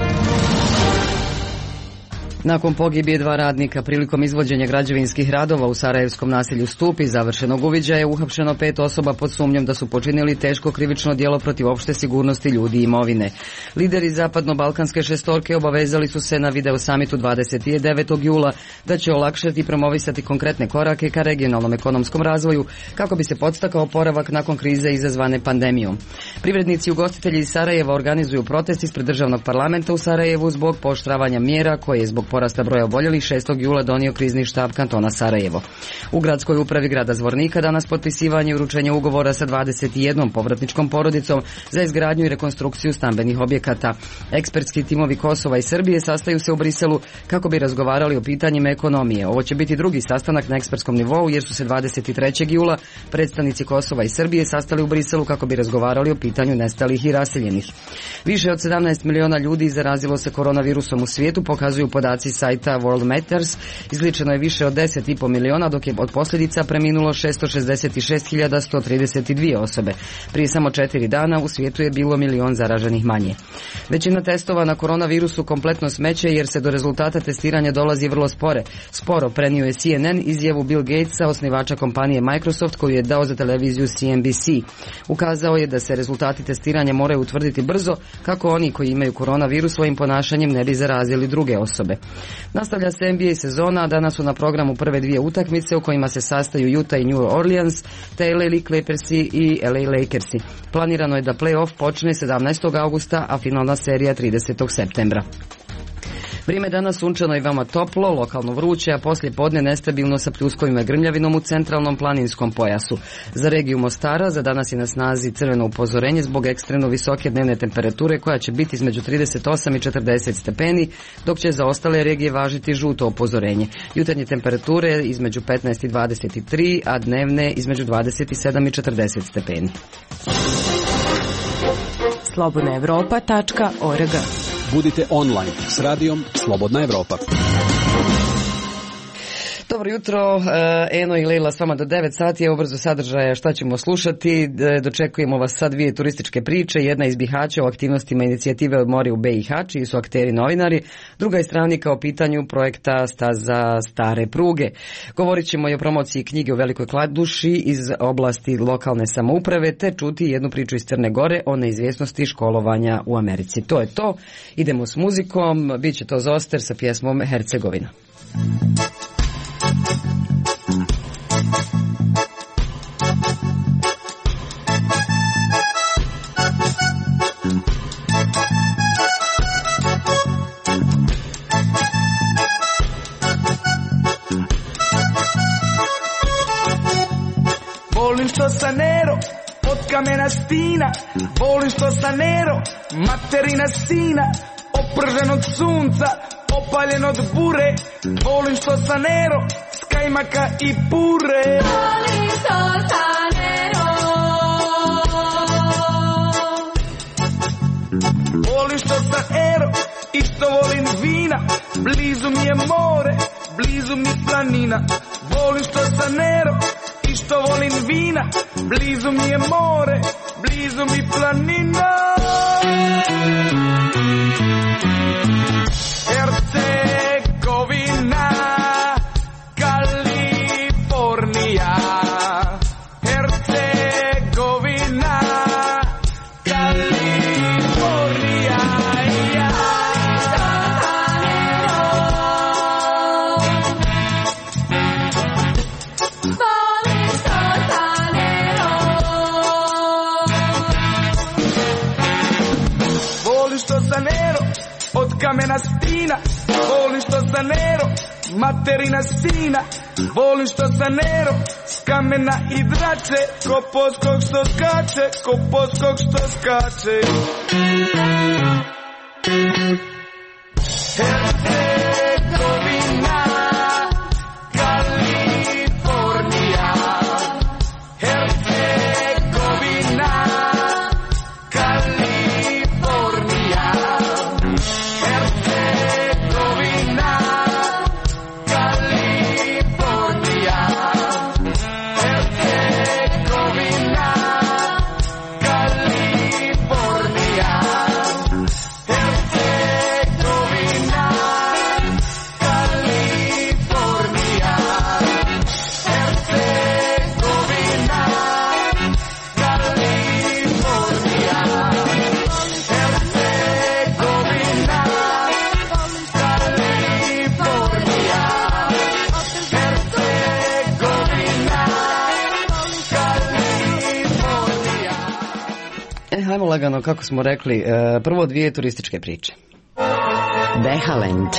Nakon pogibije 2 radnika prilikom izvođenja građevinskih radova u sarajevskom naselju Stup i završenog uviđaja je uhapšeno 5 osoba pod sumnjom da su počinili teško krivično djelo protiv opšte sigurnosti ljudi i imovine. Lideri zapadno-balkanske šestorke obavezali su se na video samitu 29. jula da će olakšati i promovisati konkretne korake ka regionalnom ekonomskom razvoju kako bi se podstakao oporavak nakon krize izazvane pandemijom. Privrednici i ugostitelji iz Sarajeva organizuju protest ispred državnog parlamenta u Sarajevu zbog pooštravanja mjera koje je zbog porasta broja oboljelih 6. jula donio krizni štab kantona Sarajevo. U gradskoj upravi grada Zvornika danas potpisivanje i uručenje ugovora sa 21 povratničkom porodicom za izgradnju i rekonstrukciju stambenih objekata. Ekspertski timovi Kosova i Srbije sastaju se u Briselu kako bi razgovarali o pitanjima ekonomije. Ovo će biti drugi sastanak na ekspertskom nivou jer su se 23. jula predstavnici Kosova i Srbije sastali u Briselu kako bi razgovarali o pitanju nestalih i raseljenih. Više od 17 miliona ljudi zarazilo se koronavirusom u svijetu, pokazuju podaci sajta World Matters. Izličeno je više od 10,5 miliona, dok je od posljedica preminulo 666.132 osobe. Prije samo 4 dana u svijetu je bilo 1 milion zaraženih manje. Većina testova na koronavirusu kompletno smeće jer se do rezultata testiranja dolazi vrlo sporo, prenio je CNN izjavu Bill Gatesa, osnivača kompanije Microsoft, koju je dao za televiziju CNBC. Ukazao je da se rezultati testiranja moraju utvrditi brzo kako oni koji imaju koronavirus svojim ponašanjem ne bi zarazili druge osobe. Nastavlja se NBA sezona, a danas su na programu prve 2 utakmice u kojima se sastaju Utah i New Orleans, te LA Clippersi i LA Lakersi. Planirano je da play-off počne 17. augusta, a finalna serija 30. septembra. Vrijeme danas sunčano i veoma toplo, lokalno vruće, a poslije podne nestabilno sa pljuskovima i grmljavinom u centralnom planinskom pojasu. Za regiju Mostara za danas je na snazi crveno upozorenje zbog ekstremno visoke dnevne temperature koja će biti između 38 i 40 stepeni, dok će za ostale regije važiti žuto upozorenje. Jutarnje temperature između 15 i 23, a dnevne između 27 i 40 stepeni. slobodnaevropa.org. Budite online s radijom Slobodna Evropa. Dobro jutro, Eno i Leila s vama do 9 sati, evo brzo sadržaja šta ćemo slušati. Dočekujemo vas sad 2 turističke priče, jedna iz Bihaća o aktivnostima inicijative Odmori u BiH, čiji su akteri novinari, druga je stranika o pitanju projekta Staza stare pruge. Govorit ćemo i o promociji knjige u Velikoj Kladuši iz oblasti lokalne samouprave, te čuti jednu priču iz Crne Gore o neizvjesnosti školovanja u Americi. To je to, idemo s muzikom, bit će to Zoster sa pjesmom Hercegovina. Volim što sa Nero od kamena stina, volim što sa Nero materina sina, opržen od sunca, opaljen od bure, volim što sa Nero s kajmaka i pure. Volim što sa Nero, volim što sa Ero i što volim vina, blizu mi je more, blizu mi planina. Volim što sa Nero i što volim vina, blizu mi je more, blizu mi planina. Hercegovina, Kalifornija, Hercegovina, Kalifornija, ja. Voli što sa Nero od kamena stina, volim što sa Nero, materina stina, volim što sa Nero, s kamena i drače, ko poskog što skače, ko poskog što skače. Hercegovina, Kalifornija, Hercegovina, Kalifornija, Hercegovina, Kalifornija, Hercegovina, Kalifornija, Hercegovina, Kalifornija, Hercegovina, Kalifornija, Hercegovina, Kalifornija, Hercegovina, Kalifornija. Hajmo lagano, kako smo rekli, prvo dvije turističke priče. Behalend.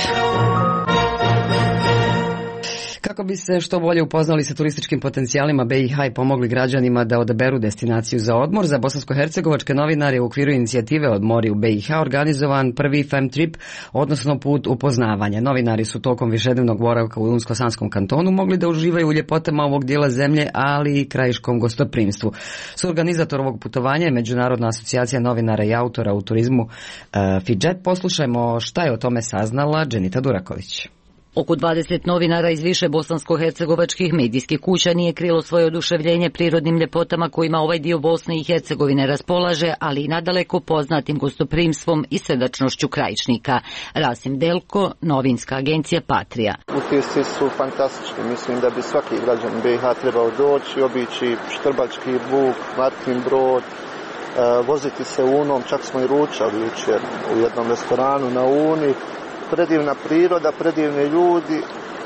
Kako bi se što bolje upoznali sa turističkim potencijalima BiH i pomogli građanima da odaberu destinaciju za odmor, za bosansko-hercegovačke novinare u okviru inicijative Odmori u BiH organizovan prvi Fem Trip, odnosno put upoznavanja. Novinari su tokom višednevnog boravka u Unsko-Sanskom kantonu mogli da uživaju u ljepotama ovog dijela zemlje, ali i krajiškom gostoprimstvu. Suorganizator ovog putovanja je Međunarodna asocijacija novinara i autora u turizmu FIDžet. Poslušajmo šta je o tome saznala Dženita Duraković. Oko 20 novinara iz više bosansko-hercegovačkih medijskih kuća nije krilo svoje oduševljenje prirodnim ljepotama kojima ovaj dio Bosne i Hercegovine raspolaže, ali i nadaleko poznatim gostoprimstvom i srdačnošću krajišnika. Rasim Delko, novinska agencija Patrija. Utisci su fantastični, mislim da bi svaki građan BiH trebao doći, obići Štrbački buk, Martin Brod, voziti se Unom, čak smo i ručali jučer u jednom restoranu na Uni. Predivna priroda, predivni ljudi,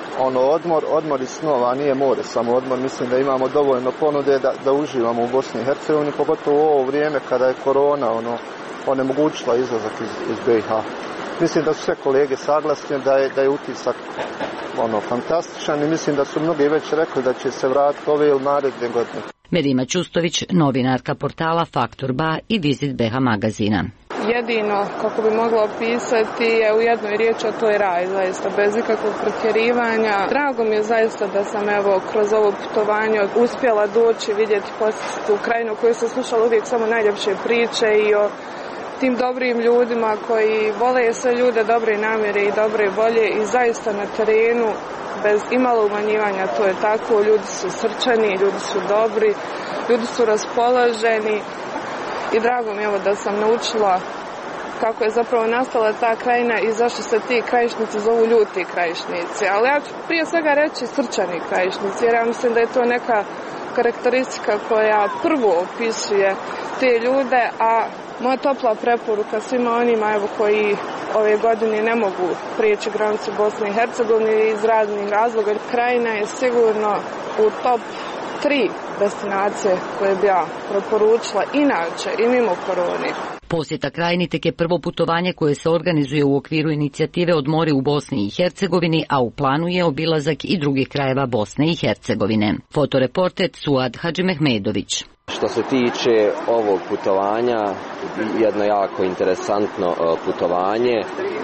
odmor i snova, nije more samo odmor. Mislim da imamo dovoljno ponude da uživamo u Bosni i Hercegovini, pogotovo u ovo vrijeme kada je korona onemogućila izlazak iz BiH. Mislim da su sve kolege saglasni da je utisak fantastičan i mislim da su mnogi već rekli da će se vratiti ove ili naredne godine. Merima Ćustović, novinarka portala Faktor Ba i Vizit BiH magazina. Jedino, kako bi mogla opisati, je u jednoj riječi, a to je raj, zaista, bez ikakvog pretjerivanja. Drago mi je zaista da sam kroz ovo putovanje uspjela doći, vidjeti, posjetiti u krajinu koju sam slušala uvijek samo najljepše priče i o tim dobrim ljudima koji vole sve ljude dobre namjere i dobre volje i zaista na terenu, bez imalo umanjivanja, to je tako, ljudi su srčani, ljudi su dobri, ljudi su raspoloženi. I drago mi je da sam naučila kako je zapravo nastala ta krajina i zašto se ti krajišnici zovu ljuti krajišnici. Ali ja ću prije svega reći srčani krajišnici, jer ja mislim da je to neka karakteristika koja prvo opisuje te ljude, a moja topla preporuka svima onima koji ove godine ne mogu prijeći granicu Bosne i Hercegovine iz raznih razloga. Krajina je sigurno u top 3 destinacije koje bi ja preporučila inače i mimo korone. Posjeta krajini tek je prvo putovanje koje se organizuje u okviru inicijative Odmori u Bosni i Hercegovini, a u planu je obilazak i drugih krajeva Bosne i Hercegovine. Fotoreporter Suad Hadžimehmedović. Što se tiče ovog putovanja, jedno jako interesantno putovanje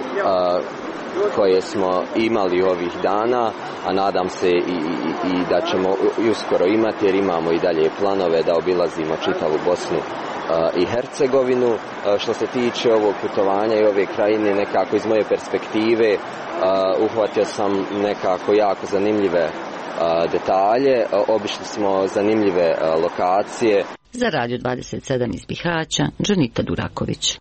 koje smo imali ovih dana, a nadam se i da ćemo uskoro imati, jer imamo i dalje planove da obilazimo čitavu Bosnu i Hercegovinu. Što se tiče ovog putovanja i ove krajine, nekako iz moje perspektive uhvatio sam nekako jako zanimljive detalje, obišli smo zanimljive lokacije. Za Radio 27 iz Bihaća, Dženita Duraković.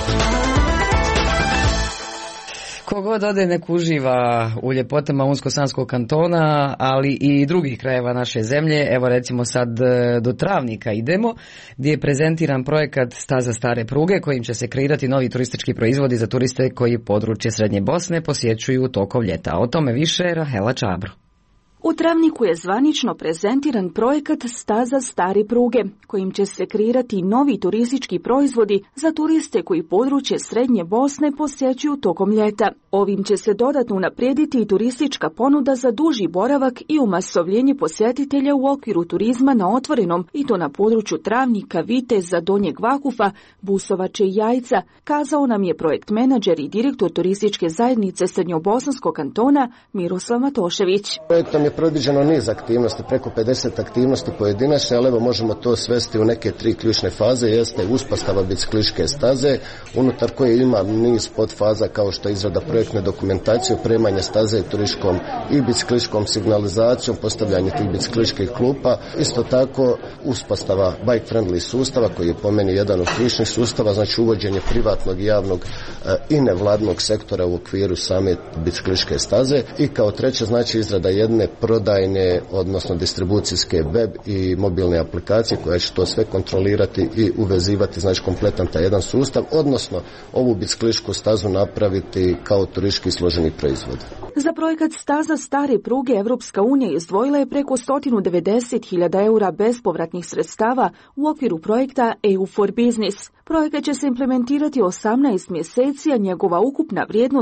Kogod ode nek uživa u ljepotama Unsko-Sanskog kantona, ali i drugih krajeva naše zemlje. Evo recimo sad do Travnika idemo, gdje je prezentiran projekat Staza stare pruge, kojim će se kreirati novi turistički proizvodi za turiste koji područje Srednje Bosne posjećuju tokom ljeta. O tome više Rahela Čabro. U Travniku je zvanično prezentiran projekat Staza stare pruge, kojim će se kreirati novi turistički proizvodi za turiste koji područje Srednje Bosne posjećuju tokom ljeta. Ovim će se dodatno unaprijediti i turistička ponuda za duži boravak i umasovljenje posjetitelja u okviru turizma na otvorenom, i to na području Travnika, Viteza, Donjeg Vakufa, Busovače i Jajca, kazao nam je projekt menadžer i direktor turističke zajednice Srednjobosanskog kantona Miroslav Matošević. Projektom je predviđeno niz aktivnosti, preko 50 aktivnosti pojedinačne, ali evo možemo to svesti u neke 3 ključne faze. Jeste uspostava biciklističke staze, unutar koje ima niz podfaza kao što je izrada projektne dokumentacije, opremanje staze turističkom i biciklističkom signalizacijom, postavljanje tih biciklističkih klupa. Isto tako uspostava bike friendly sustava koji je po meni jedan od ključnih sustava, znači uvođenje privatnog i javnog i nevladnog sektora u okviru same biciklističke staze. I kao treće, znači izrada jedne prodajne, odnosno distribucijske web i mobilne aplikacije koja će to sve kontrolirati i uvezivati, znači kompletan taj jedan sustav, odnosno ovu biciklističku stazu napraviti kao turistički složeni proizvod. Za projekat Staza stare pruge Evropska unija izdvojila je preko 190.000 eura bespovratnih sredstava u okviru projekta EU for Business. Projekat će se implementirati 18 mjeseci, a njegova ukupna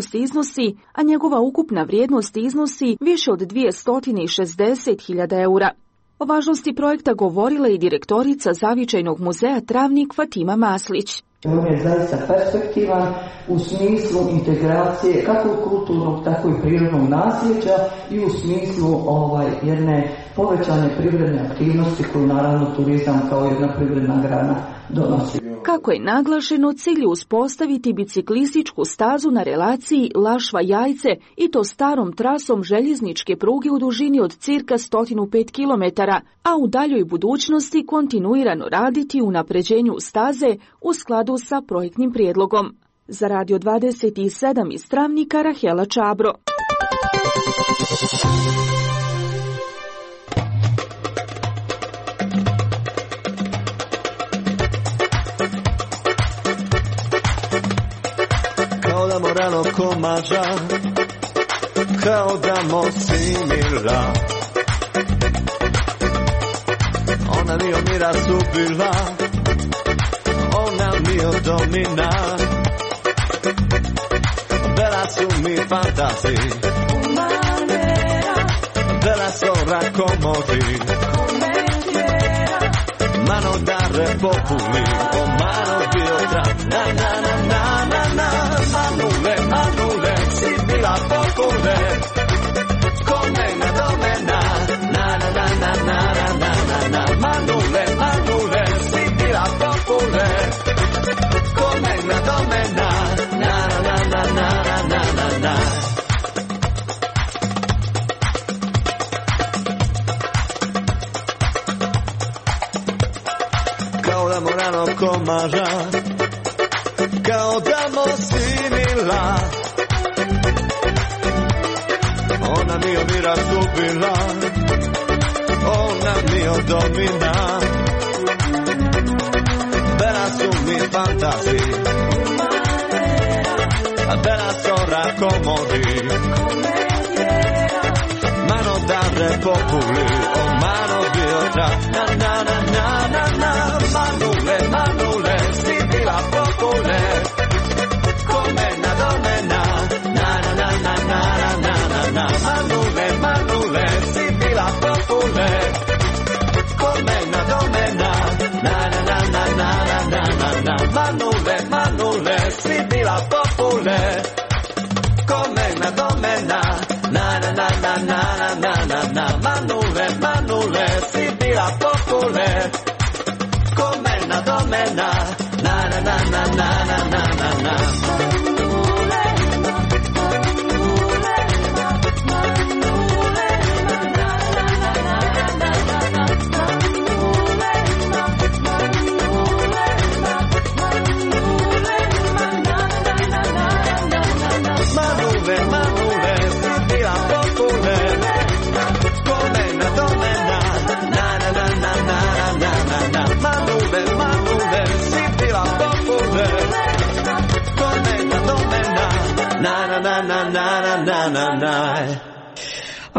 vrijednost iznosi više od 260.000 eura. O važnosti projekta govorila i direktorica Zavičajnog muzeja Travnik Fatima Maslić. On je zaista perspektivan u smislu integracije kako kulturnog, tako i prirodnog nasljeđa i u smislu jedne povećane privredne aktivnosti koju naravno turizam kao jedna privredna grana donosi. Kako je naglašeno, cilj je uspostaviti biciklističku stazu na relaciji Lašva-Jajce i to starom trasom željezničke pruge u dužini od cirka 105 km, a u daljoj budućnosti kontinuirano raditi u unapređenju staze u skladu sa projektnim prijedlogom. Za Radio 27 iz Travnika, Rahela Čabro. Kao da morano komaža, kao da mosimira. Ona mi omira subila, ona mi odomina. Bella su mi fantasi, bella sopra comodi, mano dare populi, o mano piotra, na na na na na na, manule, manule, si bila popule, come na domena, na na na na na na na na na, manule, manule, si bila popule, come na domena, na na na na na na na na. Kao da morano komaža, kao da mosimila. Ona mi omira subila, ona mi odomina. Bella su mi fantasi, bella sora comodi, mano dare populi, o mano diotra, na na na na na na, manule, manule, si bila popule, come na domena, na na na na na na na na, manule, manule, si bila popule, come na domena, na na na na na na na na, manule, manule, si bila popule, come na domena, na na na na na na na na, manule, manule, si bila popule, come na domena, na na na na na na na na. Manule, manule, si bila popule, come na domena, na na na na na na na na. Manule, manule, si bila popule, come na domena, na na na na na na na na.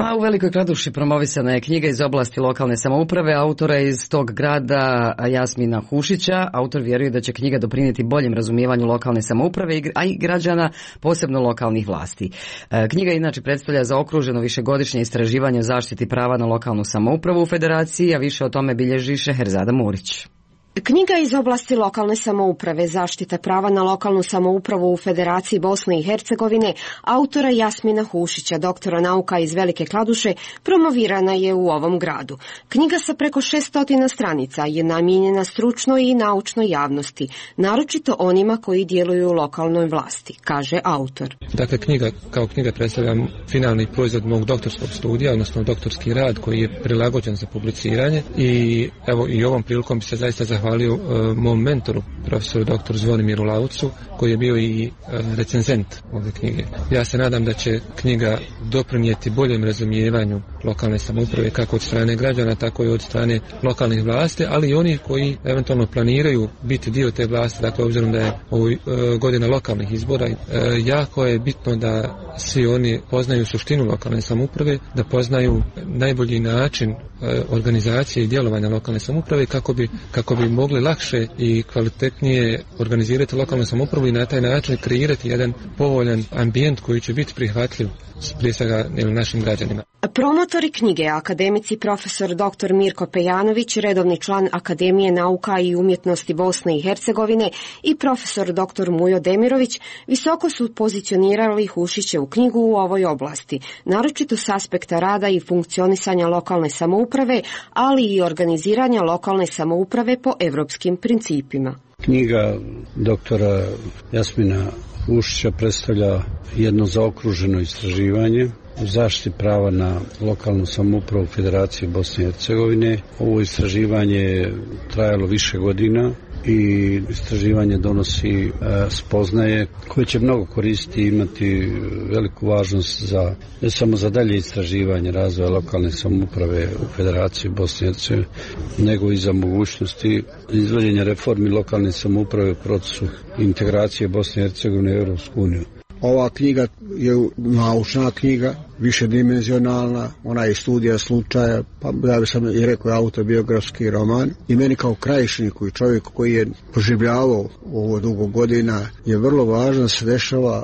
A u Velikoj Kladuši promovisana je knjiga iz oblasti lokalne samouprave autora iz tog grada Jasmina Hušića. Autor vjeruje da će knjiga doprinijeti boljem razumijevanju lokalne samouprave, a i građana, posebno lokalnih vlasti. Knjiga inače predstavlja zaokruženo višegodišnje istraživanje o zaštiti prava na lokalnu samoupravu u Federaciji, a više o tome bilježi Šeherzada Murić. Knjiga iz oblasti lokalne samouprave, zaštita prava na lokalnu samoupravu u Federaciji Bosne i Hercegovine, autora Jasmina Hušića, doktora nauka iz Velike Kladuše, promovirana je u ovom gradu. Knjiga sa preko 600 stranica je namijenjena stručnoj i naučnoj javnosti, naročito onima koji djeluju u lokalnoj vlasti, kaže autor. Dakle, knjiga kao knjiga predstavlja finalni proizvod mog doktorskog studija, odnosno doktorski rad koji je prilagođen za publiciranje i evo i ovom prilikom bi se zaista zahvalio mom mentoru, profesoru dr. Zvonimiru Laucu, koji je bio i recenzent ove knjige. Ja se nadam da će knjiga doprinijeti boljem razumijevanju lokalne samouprave kako od strane građana, tako i od strane lokalnih vlasti, ali i onih koji eventualno planiraju biti dio te vlasti. Dakle, obzirom da je ovo godina lokalnih izbora, jako je bitno da svi oni poznaju suštinu lokalne samouprave, da poznaju najbolji način organizacije i djelovanja lokalne samouprave kako bi mogli lakše i kvalitetnije organizirati lokalnu samoupravu i na taj način kreirati jedan povoljan ambijent koji će biti prihvatljiv prije svega našim građanima. Promotori knjige, akademici profesor dr. Mirko Pejanović, redovni član Akademije nauka i umjetnosti Bosne i Hercegovine, i profesor dr. Mujo Demirović visoko su pozicionirali Hušićevu knjigu u ovoj oblasti, naročito s aspekta rada i funkcionisanja lokalne samouprave, ali i organiziranja lokalne samouprave po evropskim principima. Knjiga doktora Jasmina Hušića predstavlja jedno zaokruženo istraživanje u zaštiti prava na lokalnu samoupravu Federacije Bosne i Hercegovine. Ovo istraživanje je trajalo više godina i istraživanje donosi spoznaje koje će mnogo koristiti i imati veliku važnost ne samo za dalje istraživanje razvoja lokalne samouprave u Federaciji Bosne i Hercegovine, nego i za mogućnosti izvođenja reformi lokalne samouprave u procesu integracije Bosne i Hercegovine u Europsku uniju. Ova knjiga je naučna knjiga, višedimenzionalna, ona je studija slučaja, pa ja bih sam i rekao autobiografski roman. I meni kao krajišniku i čovjeku koji je poživljavao ovo dugo godina je vrlo važno da se dešava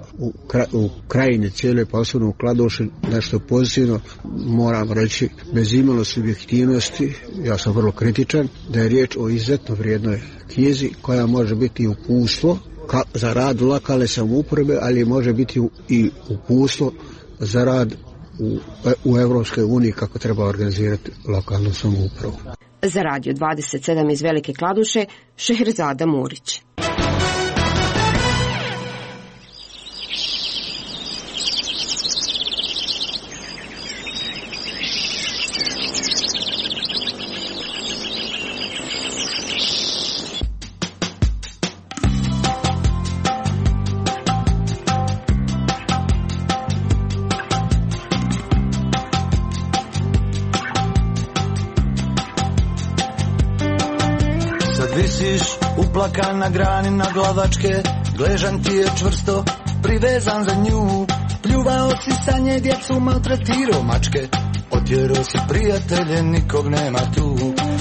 u krajini cijele, posebno u Kladuši, nešto pozitivno. Moram reći, bez imalo subjektivnosti, ja sam vrlo kritičan, da je riječ o izuzetno vrijednoj knjizi koja može biti uputstvo za rad lokalne samouprave, ali može biti i uputstvo za rad u Evropskoj uniji kako treba organizirati lokalnu samoupravu. Za Radio 27 iz Velike Kladuše, Šeherzada Murić. Uplakan na grani naglavačke, gležan ti je čvrsto privezan za nju. Pljuvao si sa nje djecu, maltretirao mačke, otjerao si prijatelje, nikog nema tu.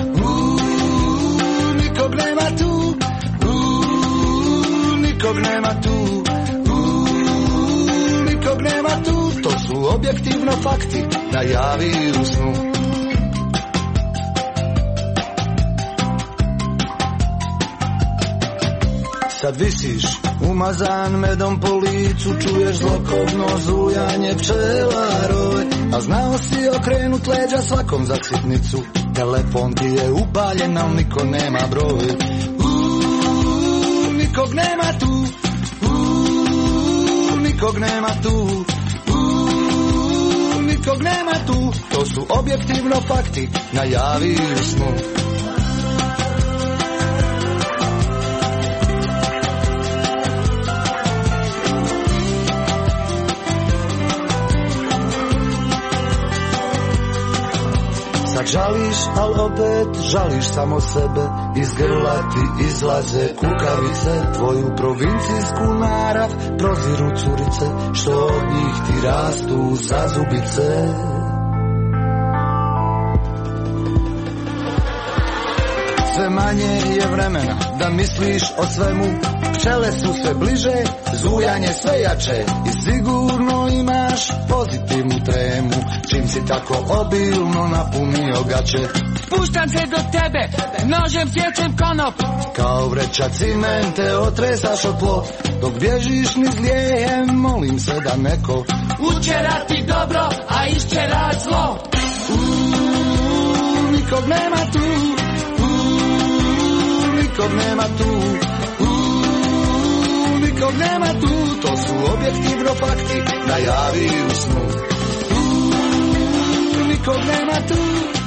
Nikog nema tu, nikog nema tu, nikog nema tu. To su objektivno fakti, najavi u snu. Sad visiš umazan medom po licu, čuješ zlokobno zujanje pčelaroj, a znao si okrenut leđa svakom za sitnicu. Telefon ti je upaljen, al niko nema broj. Nikog nema tu, nikog nema tu, nikog nema tu. To su objektivno fakti, najavi u snu. Žališ, al opet žališ samo sebe, iz grla ti izlaze kukavice, tvoju provincijsku narav proziru curice, što od njih ti rastu za zubice. Sve manje je vremena da misliš o svemu, pčele su sve bliže, zujanje sve jače i sigurno imaš pozitivnu tremu, čim si tako obilno napunio gaće. Puštam se do tebe, nožem sječem konop, kao vreća cimente otresaš o tlo, dok bježiš niz lijejem, molim se da neko učera ti dobro, a iščera zlo. Nikog nema tu, nikog nema tu, nikog nema tu, to su objektivno fakti, najavi u snu. Nikog nema tu,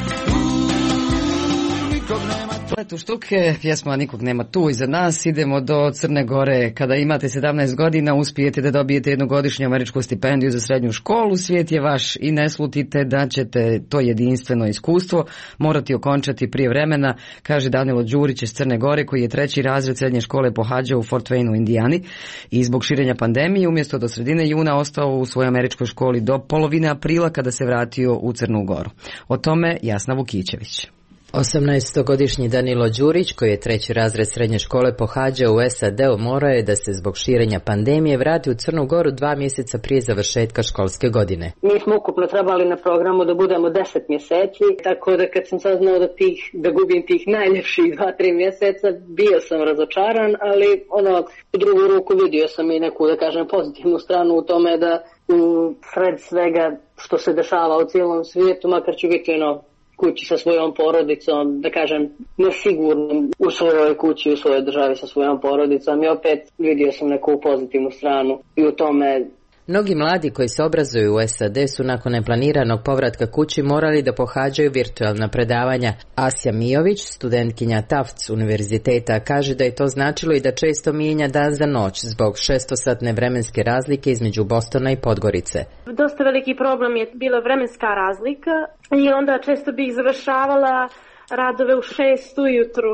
nikog nema tu. Letu štuke, pjesma Nikog nema tu iza nas. Idemo do Crne Gore. Kada imate 17 godina, uspijete da dobijete jednogodišnju američku stipendiju za srednju školu. Svijet je vaš i ne slutite da ćete to jedinstveno iskustvo morati okončati prije vremena, kaže Danilo Đurić iz Crne Gore, koji je 3. razred srednje škole pohađao u Fort Wayne u Indijani i zbog širenja pandemije umjesto do sredine juna ostao u svojoj američkoj školi do polovine aprila kada se vratio u Crnu Goru. O tome Jasna Vukićević. 18-godišnji Danilo Đurić, koji je 3. razred srednje škole pohađao u SAD-u, morao je da se zbog širenja pandemije vrati u Crnu Goru 2 mjeseca prije završetka školske godine. Mi smo ukupno trebali na programu da budemo 10 mjeseci, tako da kad sam saznao da gubim tih najljepših 2-3 mjeseca, bio sam razočaran, ali u drugu ruku vidio sam i neku, da kažem, pozitivnu stranu u tome da u sred svega što se dešava u cijelom svijetu, makar ću biti kući sa svojom porodicom, da kažem, nesigurno u svojoj kući, u svojoj državi sa svojom porodicom, i opet vidio sam neku pozitivnu stranu i u tome. Mnogi mladi koji se obrazuju u SAD su nakon neplaniranog povratka kući morali da pohađaju virtualna predavanja. Asja Mijović, studentkinja Tufts univerziteta, kaže da je to značilo i da često mijenja dan za noć zbog 600-satne vremenske razlike između Bostona i Podgorice. Dosta veliki problem je bila vremenska razlika i onda često bih završavala radove u 6 ujutru.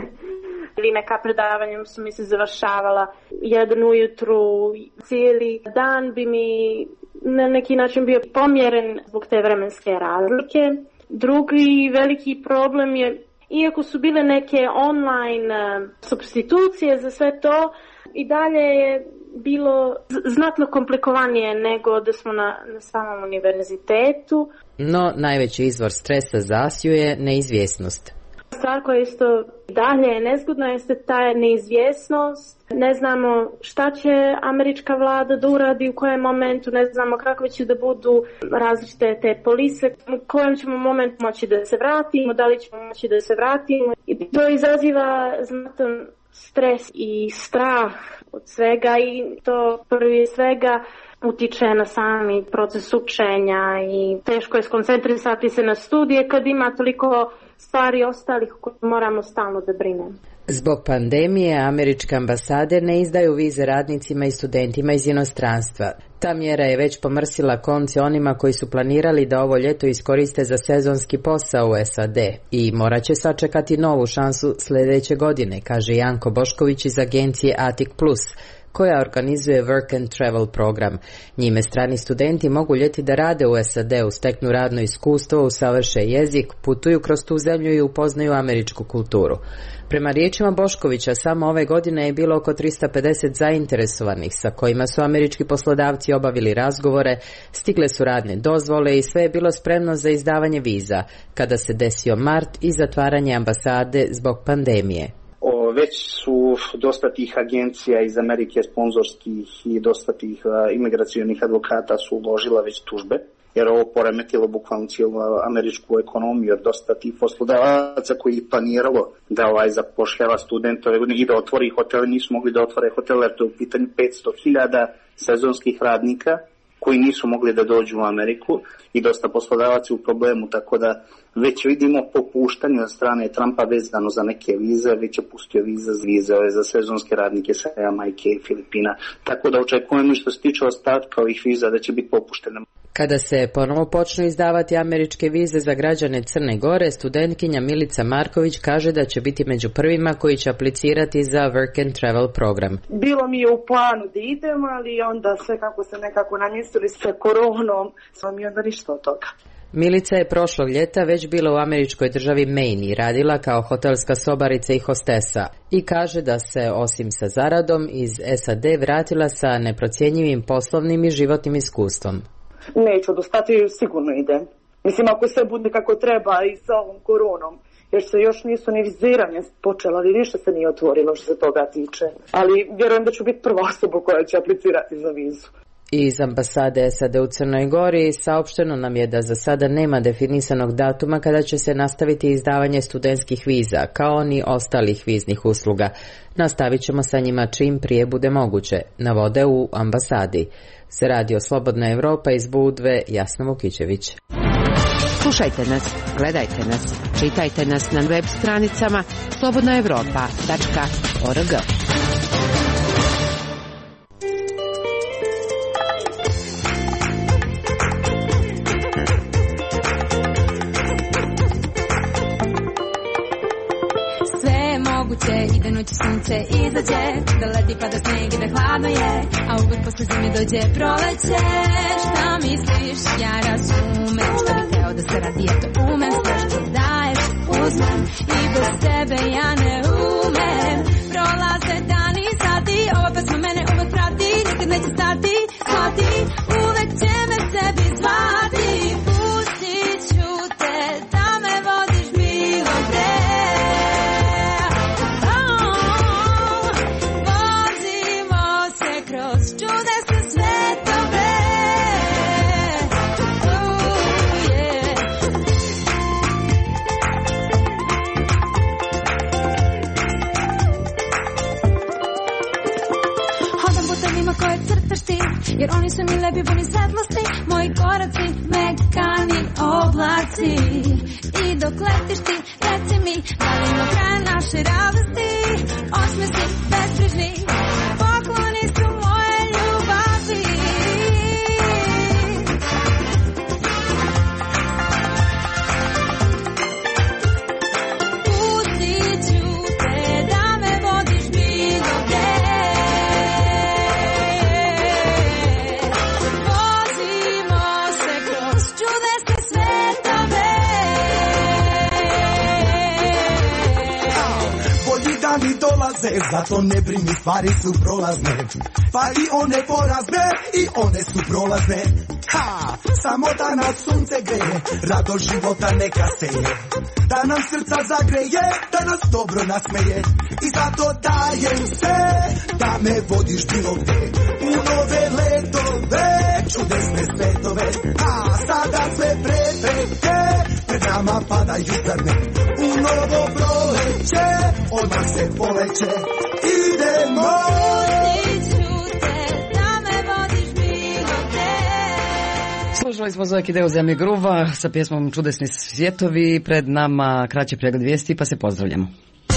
Ili neka predavanja su mi se završavala 1 ujutru, cijeli dan bi mi na neki način bio pomjeren zbog te vremenske razlike. Drugi veliki problem je, iako su bile neke online supstitucije za sve to, i dalje je bilo znatno komplikovanije nego da smo na samom univerzitetu. No, najveći izvor stresa za Asiju je neizvjesnost. Stvar koja isto dalje je nezgodna jeste ta neizvjesnost. Ne znamo šta će američka vlada da uradi u kojem momentu, ne znamo kakve će da budu različite te polise, u kojem ćemo momentu moći da se vratimo, da li ćemo moći da se vratimo. I to izaziva znatan stres i strah od svega, i to prvi svega utiče na sami proces učenja i teško je skoncentrisati se na studije kad ima toliko stvari ostalih koje moramo stalno da brinemo. Zbog pandemije američke ambasade ne izdaju vize radnicima i studentima iz inostranstva. Ta mjera je već pomrsila konce onima koji su planirali da ovo ljeto iskoriste za sezonski posao u SAD i morat će sačekati novu šansu sljedeće godine, kaže Janko Bošković iz agencije Atik Plus, koja organizuje Work and Travel program. Njime strani studenti mogu ljeti da rade u SAD-u, steknu radno iskustvo, usavrše jezik, putuju kroz tu zemlju i upoznaju američku kulturu. Prema riječima Boškovića, samo ove godine je bilo oko 350 zainteresovanih sa kojima su američki poslodavci obavili razgovore, stigle su radne dozvole i sve je bilo spremno za izdavanje viza, kada se desio mart i zatvaranje ambasade zbog pandemije. Već su dosta tih agencija iz Amerike sponzorskih i dosta tih imigracionih advokata su uložila već tužbe, jer ovo poremetilo bukvalno cijelu američku ekonomiju, jer dosta tih poslodavaca koji je planiralo da zapošljava studente ove godine i da otvori hotele, nisu mogli da otvore hotele, jer to je u pitanju 500.000 sezonskih radnika koji nisu mogli da dođu u Ameriku i dosta poslodavaca u problemu, tako da već vidimo popuštanje od strane Trumpa vezano za neke vize, već je pustio vize za sezonske radnike sa Jamajke i Filipina, tako da očekujemo što se tiče ostatka ovih viza da će biti popuštene. Kada se ponovo počnu izdavati američke vize za građane Crne Gore, studentkinja Milica Marković kaže da će biti među prvima koji će aplicirati za Work and Travel program. Bilo mi je u planu da idem, ali onda sve kako se nekako namjestili sa koronom, sam mi onda ništa od toga. Milica je prošlog ljeta već bila u američkoj državi Maine i radila kao hotelska sobarica i hostesa i kaže da se osim sa zaradom iz SAD vratila sa neprocjenjivim poslovnim i životnim iskustvom. Neću odustati, sigurno ide. Mislim, ako sve bude kako treba i sa ovom koronom, jer se još nisu ni viziranje počela, ali ništa se nije otvorilo što se toga tiče. Ali vjerujem da ću biti prva osoba koja će aplicirati za vizu. Iz ambasade SAD u Crnoj Gori saopšteno nam je da za sada nema definisanog datuma kada će se nastaviti izdavanje studentskih viza, kao ni ostalih viznih usluga. Nastavit ćemo sa njima čim prije bude moguće, navode u ambasadi. Za Radio Slobodna Evropa iz Budve, Jasna Vukićević. Slušajte nas, gledajte nas, čitajte nas na web stranicama slobodnaevropa.org. I da noći sunce izađe, da leti pada sneg i da hladno je, a uvek posle zime dođe proleće. Šta misliš, ja razumem, što bi teo da se radi, eto umem, sve što daješ uzmem i bez tebe ja ne umem. Prolaze dani i sati, ova pesma mene uvek prati, nikad neće stati, shvati, uvek će me sebi zvati. Pustit ću te da me vodiš bilo gde. Jer oni su mi lepi puni svetlosti, moji koraci mekani oblaci. I dok letiš ti, reci mi, da li ima kraja naše radosti. Osmesi bezbrižni, pokloni su moje ljubavi. Pustit ću te da me vodiš bilo gde. Dani dolaze, zato ne brini, stvari su prolazne. Pa i one porazne, i one su prolazne. Ha, samo da nas sunce greje, rado života neka seje. Da nam srca zagreje, da nas dobro nasmeje. I zato dajem se, da me vodiš bilo gde. U nove letove, čudesne svetove. A sada sve prepreke, pred nama padaju zrne. U novo proleće, odmah se poleće, idemo. Slušali smo Zojek ideu Zemlje Gruva sa pjesmom Čudesni svjetovi, pred nama kraći pregled vijesti, pa se pozdravljamo.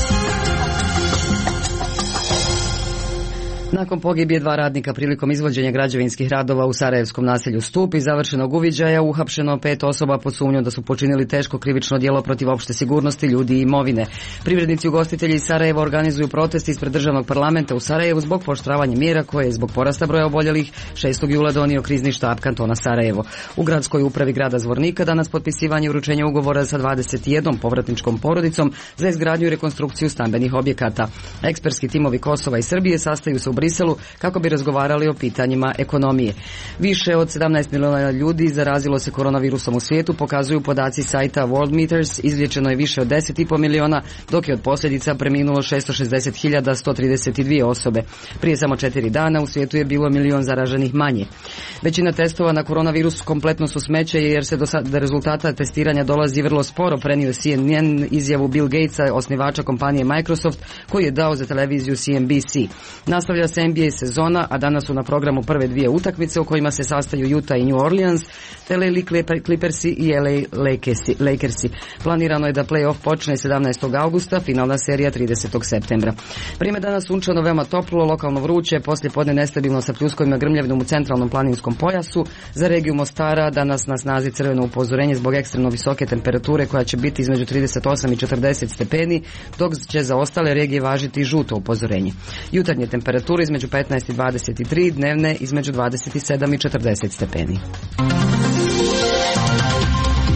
Nakon pogibije 2 radnika prilikom izvođenja građevinskih radova u sarajevskom naselju Stup i završenog uviđaja uhapšeno 5 osoba pod sumnjom da su počinili teško krivično djelo protiv opšte sigurnosti ljudi i imovine. Privrednici ugostitelji iz Sarajeva organizuju protest ispred državnog parlamenta u Sarajevu zbog pooštravanja mjera koje je zbog porasta broja oboljelih 6. jula donio krizni štab kantona Sarajevo. U gradskoj upravi grada Zvornika danas potpisivanje i uručenje ugovora sa 21 povratničkom porodicom za izgradnju i rekonstrukciju stambenih objekata. Ekspertski timovi Kosova i Srbije sastaju se u Briselu kako bi razgovarali o pitanjima ekonomije. Više od 17 miliona ljudi zarazilo se koronavirusom u svijetu, pokazuju podaci sajta Worldmeters. Izliječeno je više od 10,5 miliona, dok je od posljedica preminulo 660.132 osobe. Prije samo 4 dana u svijetu je bilo 1 milion zaraženih manje. Većina testova na koronavirus kompletno su smeće jer se do rezultata testiranja dolazi vrlo sporo, prenio CNN izjavu Bill Gatesa, osnivača kompanije Microsoft, koji je dao za televiziju CNBC. Nastavlja se NBA sezona, a danas su na programu prve 2 utakmice u kojima se sastaju Utah i New Orleans, te LA Clippersi i LA Lakersi. Planirano je da play-off počne 17. augusta, finalna serija 30. septembra. Vrijeme danas sunčano, veoma toplo, lokalno vruće, poslije podne nestabilno sa pljuskovima grmljavnom u centralnom planinskom pojasu. Za regiju Mostara danas na snazi crveno upozorenje zbog ekstremno visoke temperature koja će biti između 38 i 40 stepeni, dok će za ostale regije važiti žuto upozorenje. Jutarnje temperature između 15 i 23, dnevne između 27 i 40 stepeni.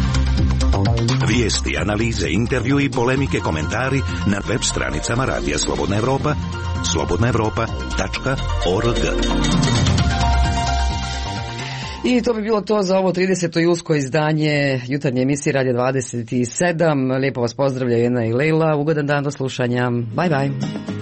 Vijesti, analize, intervju i polemike, komentari na web stranicama Radija Slobodna Evropa, slobodnaevropa.org. I to bi bilo to za ovo 30. julsko izdanje jutarnje emisije Radija 27. Lijepo vas pozdravlja Jena i Lejla. Ugodan dan do slušanja. Bye bye.